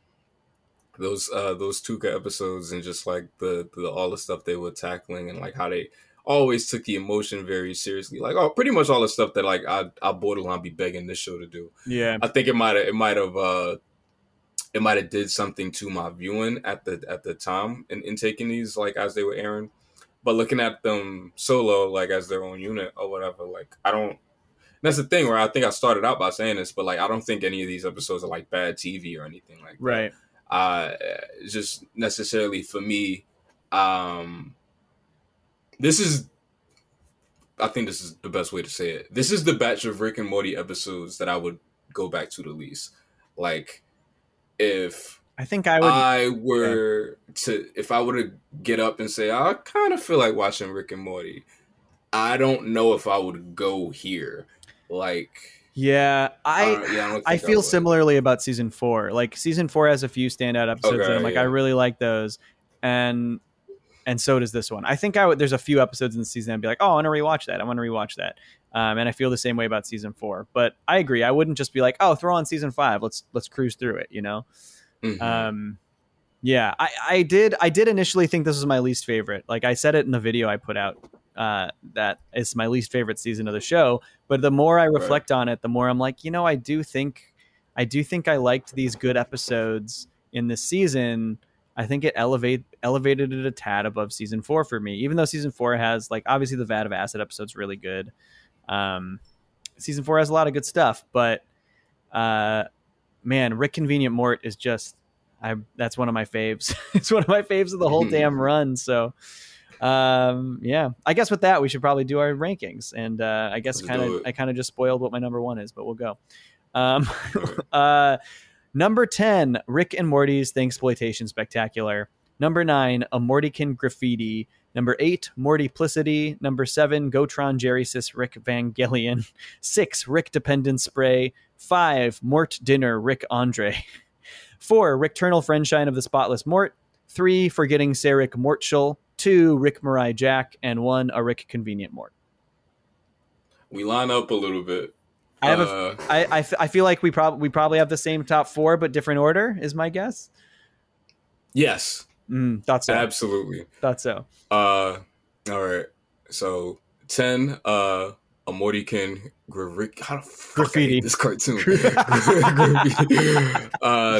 those uh those Tuca episodes, and just like the, the all the stuff they were tackling, and like how they always took the emotion very seriously. Like oh pretty much all the stuff that like I I borderline be begging this show to do. Yeah. I think it might have it might have uh it might have did something to my viewing at the at the time in, in taking these like as they were airing. But looking at them solo, like as their own unit or whatever, like I don't that's the thing where I think I started out by saying this, but like I don't think any of these episodes are like bad T V or anything like that. Right. Uh it's just necessarily for me, um this is I think this is the best way to say it. This is the batch of Rick and Morty episodes that I would go back to the least. Like if I think I would. I were to, if I were to get up and say, I kind of feel like watching Rick and Morty, I don't know if I would go here. Like, yeah, I, uh, yeah, I, don't I think feel would. similarly about season four. Like season four has a few standout episodes Okay, that I'm like, yeah. I really like those. And, and so does this one. I think I would, there's a few episodes in the season I'd be like, oh, I want to rewatch that. I want to rewatch that. Um, and I feel the same way about season four, but I agree. I wouldn't just be like, oh, throw on season five. Let's, let's cruise through it. You know? Mhm. Um, yeah, I, I did. I did initially think this was my least favorite. Like I said it in the video I put out, uh, that it's my least favorite season of the show. But the more I reflect on it, the more I'm like, you know, I do think, I do think I liked these good episodes in this season. I think it elevate elevated it a tad above season four for me, even though season four has like obviously the Vat of Acid episode's really good. Um, season four has a lot of good stuff, but uh, man, Rick Convenient Mort is just, I that's one of my faves. It's one of my faves of the whole damn run. So, um, yeah, I guess with that we should probably do our rankings, and uh, I guess Let's kind do of it. I kind of just spoiled what my number one is, but we'll go. Um, uh, number ten, Rick and Morty's Thanksploitation Spectacular. Number nine, A Mortykin Graffiti. Number eight, Mortyplicity. Number seven, Gotron Jerrysis Rick Vangelion. Six, Rick Dependent Spray. Five, Mort Dinner Rick Andre. Four, Rick Turnal Friendshine of the Spotless Mort. Three, Forgetting Sarek Mortschul. Two, Rick Marai Jack. And one, A Rick Convenient Mort. We line up a little bit. I have Uh, a, I, I, f- I feel like we probably we probably have the same top four, but different order is my guess. yes, Mm, thought so. absolutely. Thought so. Uh, all right. So ten, uh, a Mortykin Gra- how the fuck I Graffiti. hate this cartoon. Graffiti. uh,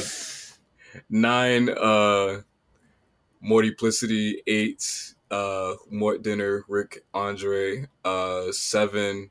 nine, uh, Mortyplicity. Eight, uh, Mort Dinner Rick Andre. Uh, seven,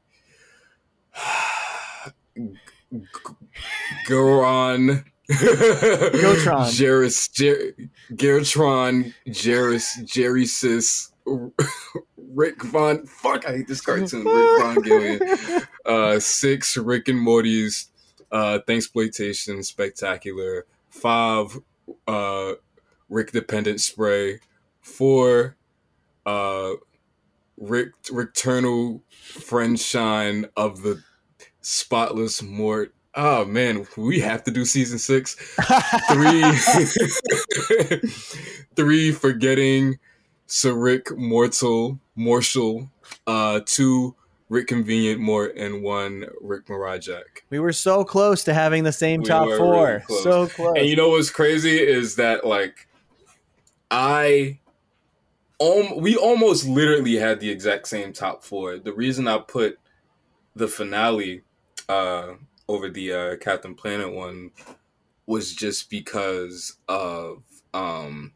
Goron. Gotron. Jairus, Jer- Gertron, Jairus, Jerry Sis, Rick Von. Fuck, I hate this cartoon. Rick Von Gillian. Uh, six, Rick and Morty's uh, Thanksploitation Spectacular. five, uh, Rick dependent spray. Four, uh, Rick Rickternal friendshine of the spotless Mort. Oh man, we have to do season six. Three, three forgetting Sir Rick Mortal Marshall. Uh, two Rick Convenient Mort, and one Rick Marajak. We were so close to having the same We top were four. really close. So close. And you know what's crazy is that like I, um, we almost literally had the exact same top four. The reason I put the finale uh, over the uh, Captain Planet one was just because of um,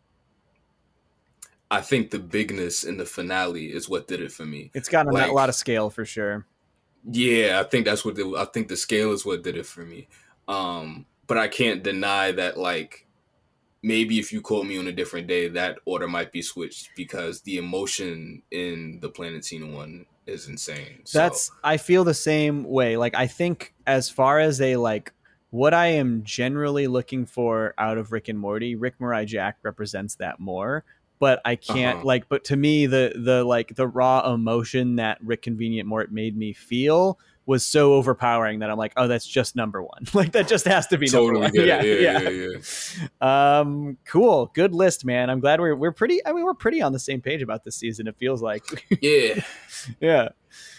I think the bigness in the finale is what did it for me. It's got Like- a lot of scale for sure. Yeah, I think that's what the, I think the scale is what did it for me. Um, but I can't deny that like maybe if you called me on a different day, that order might be switched because the emotion in the Planetina one is insane. So, That's I feel the same way. Like I think as far as a like what I am generally looking for out of Rick and Morty, Rick Morai Jack represents that more. But I can't Uh-huh. like but to me the the like the raw emotion that Rick Convenient Mort made me feel was so overpowering that I'm like, oh, that's just number one. Like that just has to be totally number one. get it. Yeah, yeah, yeah. yeah. Um, cool. Good list, man. I'm glad we're we're pretty I mean we're pretty on the same page about this season, it feels like. Yeah. Yeah.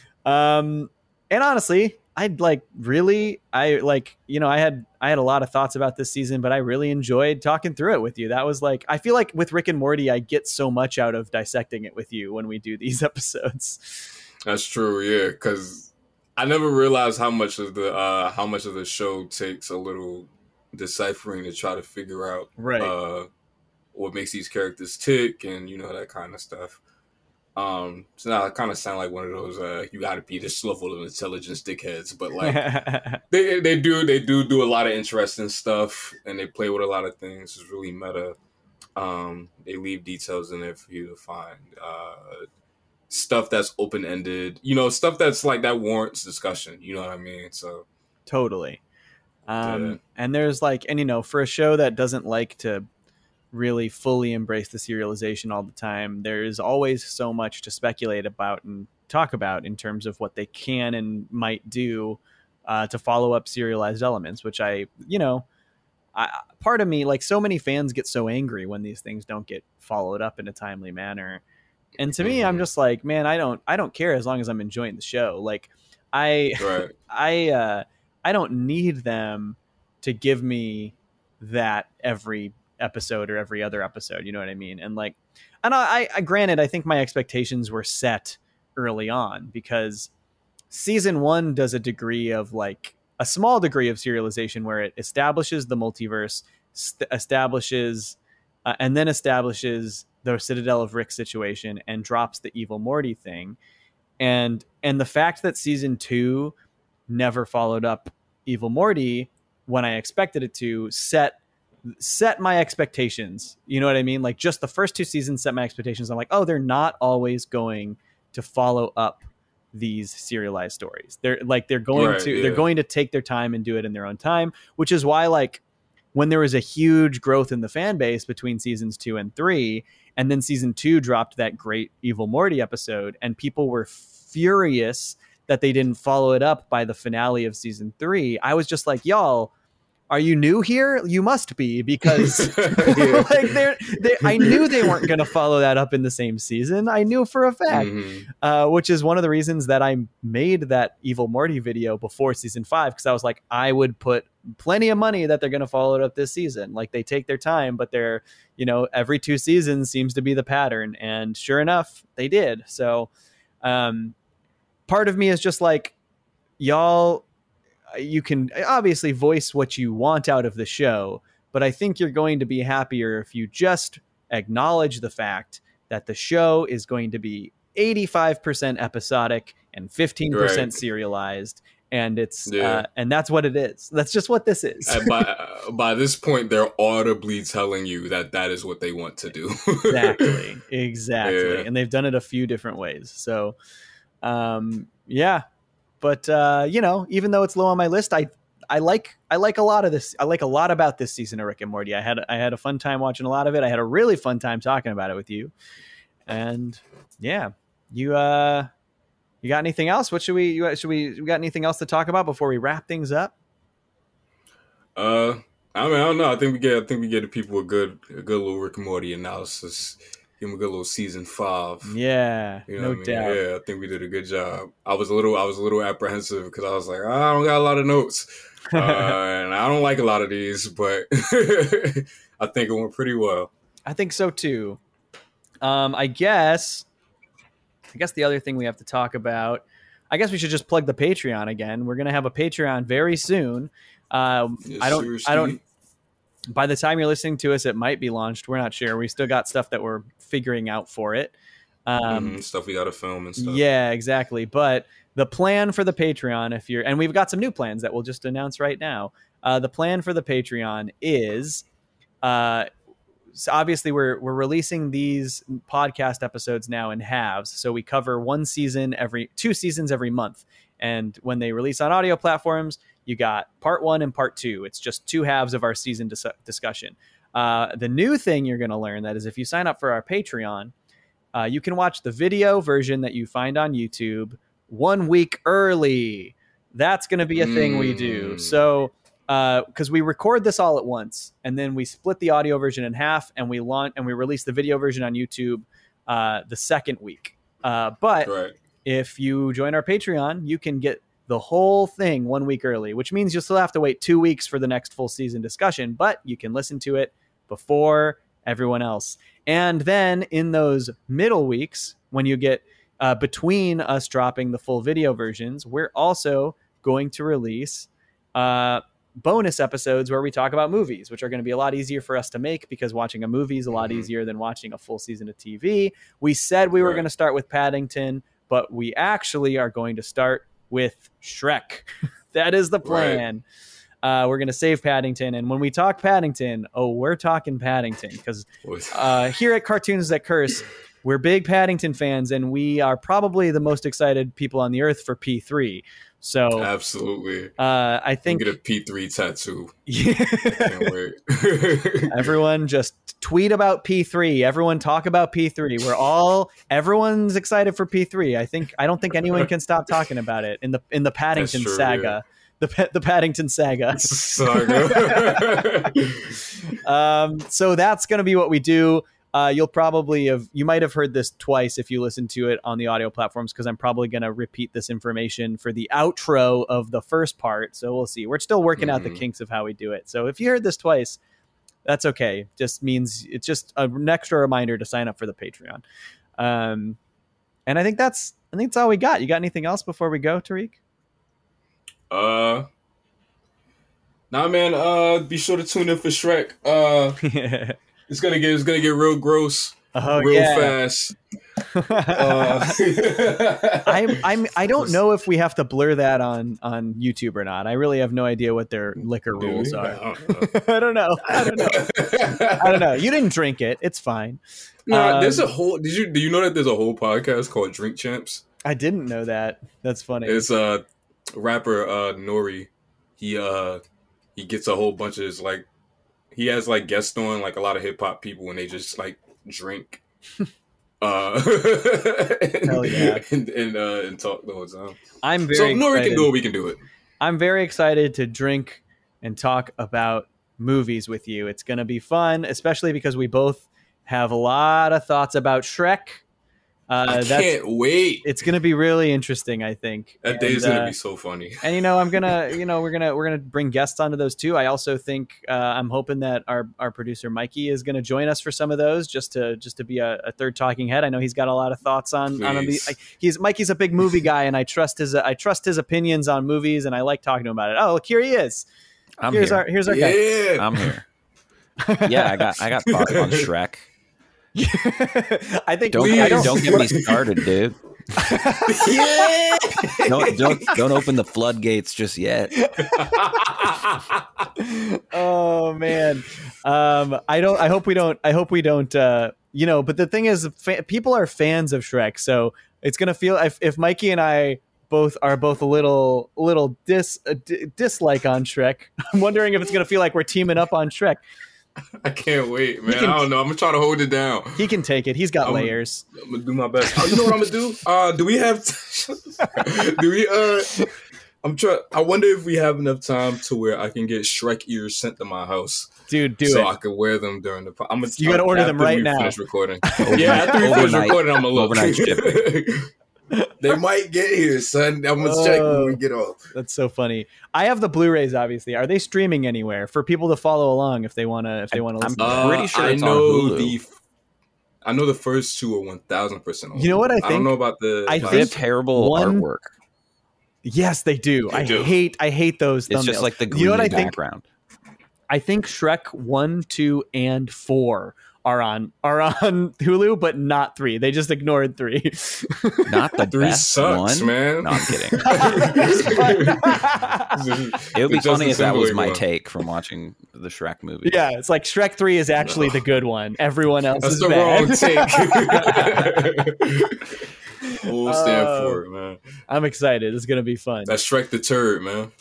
Um, and honestly, I'd like really, I like, you know, I had, I had a lot of thoughts about this season, but I really enjoyed talking through it with you. That was like, I feel like with Rick and Morty, I get so much out of dissecting it with you when we do these episodes. That's true, yeah, because I never realized how much of the uh, how much of the show takes a little deciphering to try to figure out Right. uh, what makes these characters tick and you know that kind of stuff. Um, so now I kind of sound like one of those uh, you got to be this level of intelligence dickheads, but like they they do they do do a lot of interesting stuff and they play with a lot of things. It's really meta. Um, they leave details in there for you to find. Uh, stuff that's open ended, you know, stuff that's like that warrants discussion. You know what I mean? So Totally. Um, Yeah. and there's like, and you know, for a show that doesn't like to really fully embrace the serialization all the time, there is always so much to speculate about and talk about in terms of what they can and might do uh, to follow up serialized elements, which I, you know, I, part of me, like so many fans get so angry when these things don't get followed up in a timely manner. And to me, I'm Mhm. just like, man, I don't, I don't care as long as I'm enjoying the show. Like I, right, I, uh, I don't need them to give me that every episode or every other episode. You know what I mean? And like, and I, I granted, I think my expectations were set early on because season one does a degree of like a small degree of serialization where it establishes the multiverse, st- establishes, uh, and then establishes the Citadel of Rick situation and drops the evil Morty thing. And, and the fact that season two never followed up evil Morty when I expected it to set set my expectations. You know what I mean? Like just the first two seasons set my expectations. I'm like, oh, they're not always going to follow up these serialized stories. They're like they're going Right, to yeah. they're going to take their time and do it in their own time, which is why like when there was a huge growth in the fan base between seasons two and three, and then season two dropped that great Evil Morty episode, and people were furious that they didn't follow it up by the finale of season three. I was just like, y'all, are you new here? You must be, because Yeah. like they're, they, I knew they weren't going to follow that up in the same season. I knew for a fact, Mhm. uh, which is one of the reasons that I made that Evil Morty video before season five, because I was like, I would put plenty of money that they're going to follow it up this season. Like they take their time, but they're, you know, every two seasons seems to be the pattern. And sure enough, they did. So um, part of me is just like, y'all, you can obviously voice what you want out of the show, but I think you're going to be happier if you just acknowledge the fact that the show is going to be eighty-five percent episodic and fifteen percent Right. serialized. And it's, Yeah. uh, and that's what it is. That's just what this is. And by uh, by this point, they're audibly telling you that that is what they want to do. Exactly. Exactly. Yeah. And they've done it a few different ways. So, um, yeah. But, uh, you know, even though it's low on my list, I, I like I like a lot of this. I like a lot about this season of Rick and Morty. I had I had a fun time watching a lot of it. I had a really fun time talking about it with you. And yeah, you uh, you got anything else? What should we you, should we, we got anything else to talk about before we wrap things up? Uh, I mean, I don't know. I think we get I think we get the people a good a good little Rick and Morty analysis. Give him a good little season five. Yeah, you know no what I mean? doubt. Yeah, I think we did a good job. I was a little, I was a little apprehensive because I was like, oh, I don't got a lot of notes, uh, and I don't like a lot of these, but I think it went pretty well. I think so too. Um, I guess, I guess the other thing we have to talk about, I guess we should just plug the Patreon again. We're gonna have a Patreon very soon. Um, Yes, I don't, sir, I don't. Steve. By the time you're listening to us, it might be launched. We're not sure. We still got stuff that we're figuring out for it. Um, Mhm, stuff we got to film and stuff. yeah, exactly. But the plan for the Patreon, if you're, and we've got some new plans that we'll just announce right now. Uh, the plan for the Patreon is, uh, so obviously we're we're releasing these podcast episodes now in halves, so we cover one season every two seasons every month. And when they release on audio platforms, you got part one and part two. It's just two halves of our season dis- discussion. Uh, the new thing you're going to learn that is if you sign up for our Patreon, uh, you can watch the video version that you find on YouTube one week early. That's going to be a thing we do. Mm. So, because uh, we record this all at once, and then we split the audio version in half, and we launch and we release the video version on YouTube uh, the second week. Uh, but Right. if you join our Patreon, you can get the whole thing one week early, which means you'll still have to wait two weeks for the next full season discussion, but you can listen to it before everyone else. And then in those middle weeks, when you get uh, between us dropping the full video versions, we're also going to release uh, bonus episodes where we talk about movies, which are going to be a lot easier for us to make because watching a movie is a lot Mhm. easier than watching a full season of T V. We said we were Right. going to start with Paddington, but we actually are going to start with Shrek. That is the plan. Right. Uh, we're going to save Paddington. And when we talk Paddington, oh, we're talking Paddington because uh, here at Cartoons That Curse, we're big Paddington fans, and we are probably the most excited people on the earth for P three. So Absolutely. uh, I think Get a P three tattoo. yeah. Can't wait. Everyone just tweet about P three. Everyone talk about P three. We're all everyone's excited for P three. I think I don't think anyone can stop talking about it in the in the Paddington true, saga. The the Paddington saga. Saga. um, so that's going to be what we do. Uh, you'll probably have, you might have heard this twice if you listen to it on the audio platforms, because I'm probably going to repeat this information for the outro of the first part. So we'll see. We're still working mm-hmm. out the kinks of how we do it. So if you heard this twice, that's okay. Just means it's just an extra reminder to sign up for the Patreon. Um, and I think that's, I think that's all we got. You got anything else before we go, Tariq? Uh, nah, man. Uh, be sure to tune in for Shrek. Uh, it's gonna get it's gonna get real gross, oh, real yeah. fast. uh, I'm I'm I don't know if we have to blur that on on YouTube or not. I really have no idea what their liquor Dude, rules are. I don't know. I don't know. I don't know. I don't know. You didn't drink it. It's fine. No, um, there's a whole. Did you do you know that there's a whole podcast called Drink Champs? I didn't know that. That's funny. It's a uh, rapper uh, Nori. He uh he gets a whole bunch of his, like, he has like guests on like a lot of hip hop people, and they just like drink. Uh, Hell yeah. and and, uh, and talk the whole time. I'm very so if Nori excited. can do it, we can do it. I'm very excited to drink and talk about movies with you. It's going to be fun, especially because we both have a lot of thoughts about Shrek. Uh, I that's, can't wait. It's going to be really interesting, I think. That day is going to be so funny. And you know, I'm gonna, you know, we're gonna we're gonna bring guests onto those too. I also think uh, I'm hoping that our our producer Mikey is going to join us for some of those, just to just to be a, a third talking head. I know he's got a lot of thoughts on on the, like, he's Mikey's a big movie guy, and I trust his I trust his opinions on movies, and I like talking to him about it. Oh, look, here he is. I'm here's here. our here's our Yeah, guy. I'm here. Yeah, I got I got thoughts on Shrek. I think Don't we, I don't, don't get me started, dude. yeah. Don't don't don't open the floodgates just yet. Oh man, um, I don't. I hope we don't. I hope we don't. Uh, you know, but the thing is, fa- people are fans of Shrek, so it's gonna feel if if Mikey and I both are both a little a little dis a d- dislike on Shrek. I'm wondering if it's gonna feel like we're teaming up on Shrek. I can't wait, man. can- I don't know. I'm gonna try to hold it down. He can take it. He's got I'm- layers. I'm gonna do my best. Oh, you know what I'm gonna do? Uh, do we have? do we? Uh, I'm trying. I wonder if we have enough time to where I can get Shrek ears sent to my house, Dude, do so it. I can wear them during the. I'm gonna. You gotta order them after right we now. Finish recording. Yeah, after we finish Overnight- recording, I'm gonna look. overnight shipping. They might get here, son. I'm gonna check when we Oh. get off. That's so funny. I have the Blu-rays. Obviously, are they streaming anywhere for people to follow along if they wanna if they wanna I'm- listen? I'm to it? pretty sure I it's on know Hulu. the. I know the first two are one thousand percent. You know what I I think? don't know about the. I They think have terrible one- artwork. Yes, they do. They I do. hate I hate those thumbnails. It's just like the green you know what I think? background. I think Shrek one, two, and four are on are on Hulu, but not three. They just ignored three. Not the Three best sucks, one. man. No, I'm kidding. it It would be funny if that was my take from watching the Shrek movie. Yeah, it's like Shrek three is actually No. the good one. Everyone else That's is the bad. wrong take. We'll stand Uh, for it, man. I'm excited. It's gonna be fun. That's Shrek the turd, man.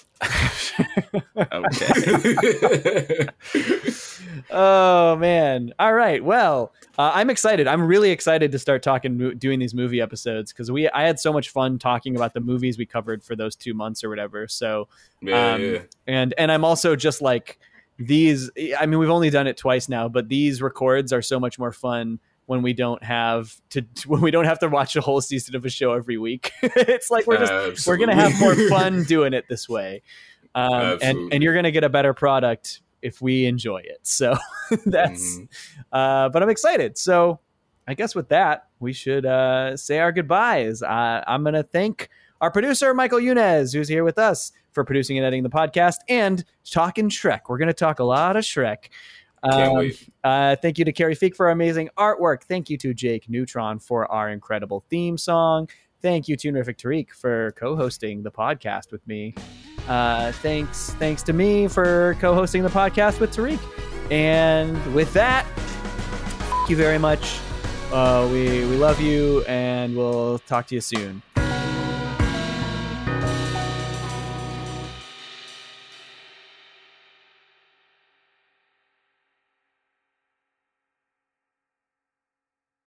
Okay. Oh man! All right. Well, uh, I'm excited. I'm really excited to start talking, mo- doing these movie episodes because we I had so much fun talking about the movies we covered for those two months or whatever. So Yeah, um, yeah. and and I'm also just like these. I mean, we've only done it twice now, but these records are so much more fun when we don't have to when we don't have to watch a whole season of a show every week. It's like we're just we're gonna have more fun doing it this way, um, and Absolutely. and you're gonna get a better product if we enjoy it. So that's. Mhm. Uh, but I'm excited. So I guess with that, we should uh, say our goodbyes. Uh, I'm going to thank our producer, Michael Yunez, who's here with us for producing and editing the podcast and talking Shrek. We're going to talk a lot of Shrek. Can't Um, wait. Uh, thank you to Carrie Feek for our amazing artwork. Thank you to Jake Neutron for our incredible theme song. Thank you to Terrific Tariq for co-hosting the podcast with me. Uh, thanks, thanks to me for co-hosting the podcast with Tariq. And with that, thank you very much. Uh, we we love you, and we'll talk to you soon.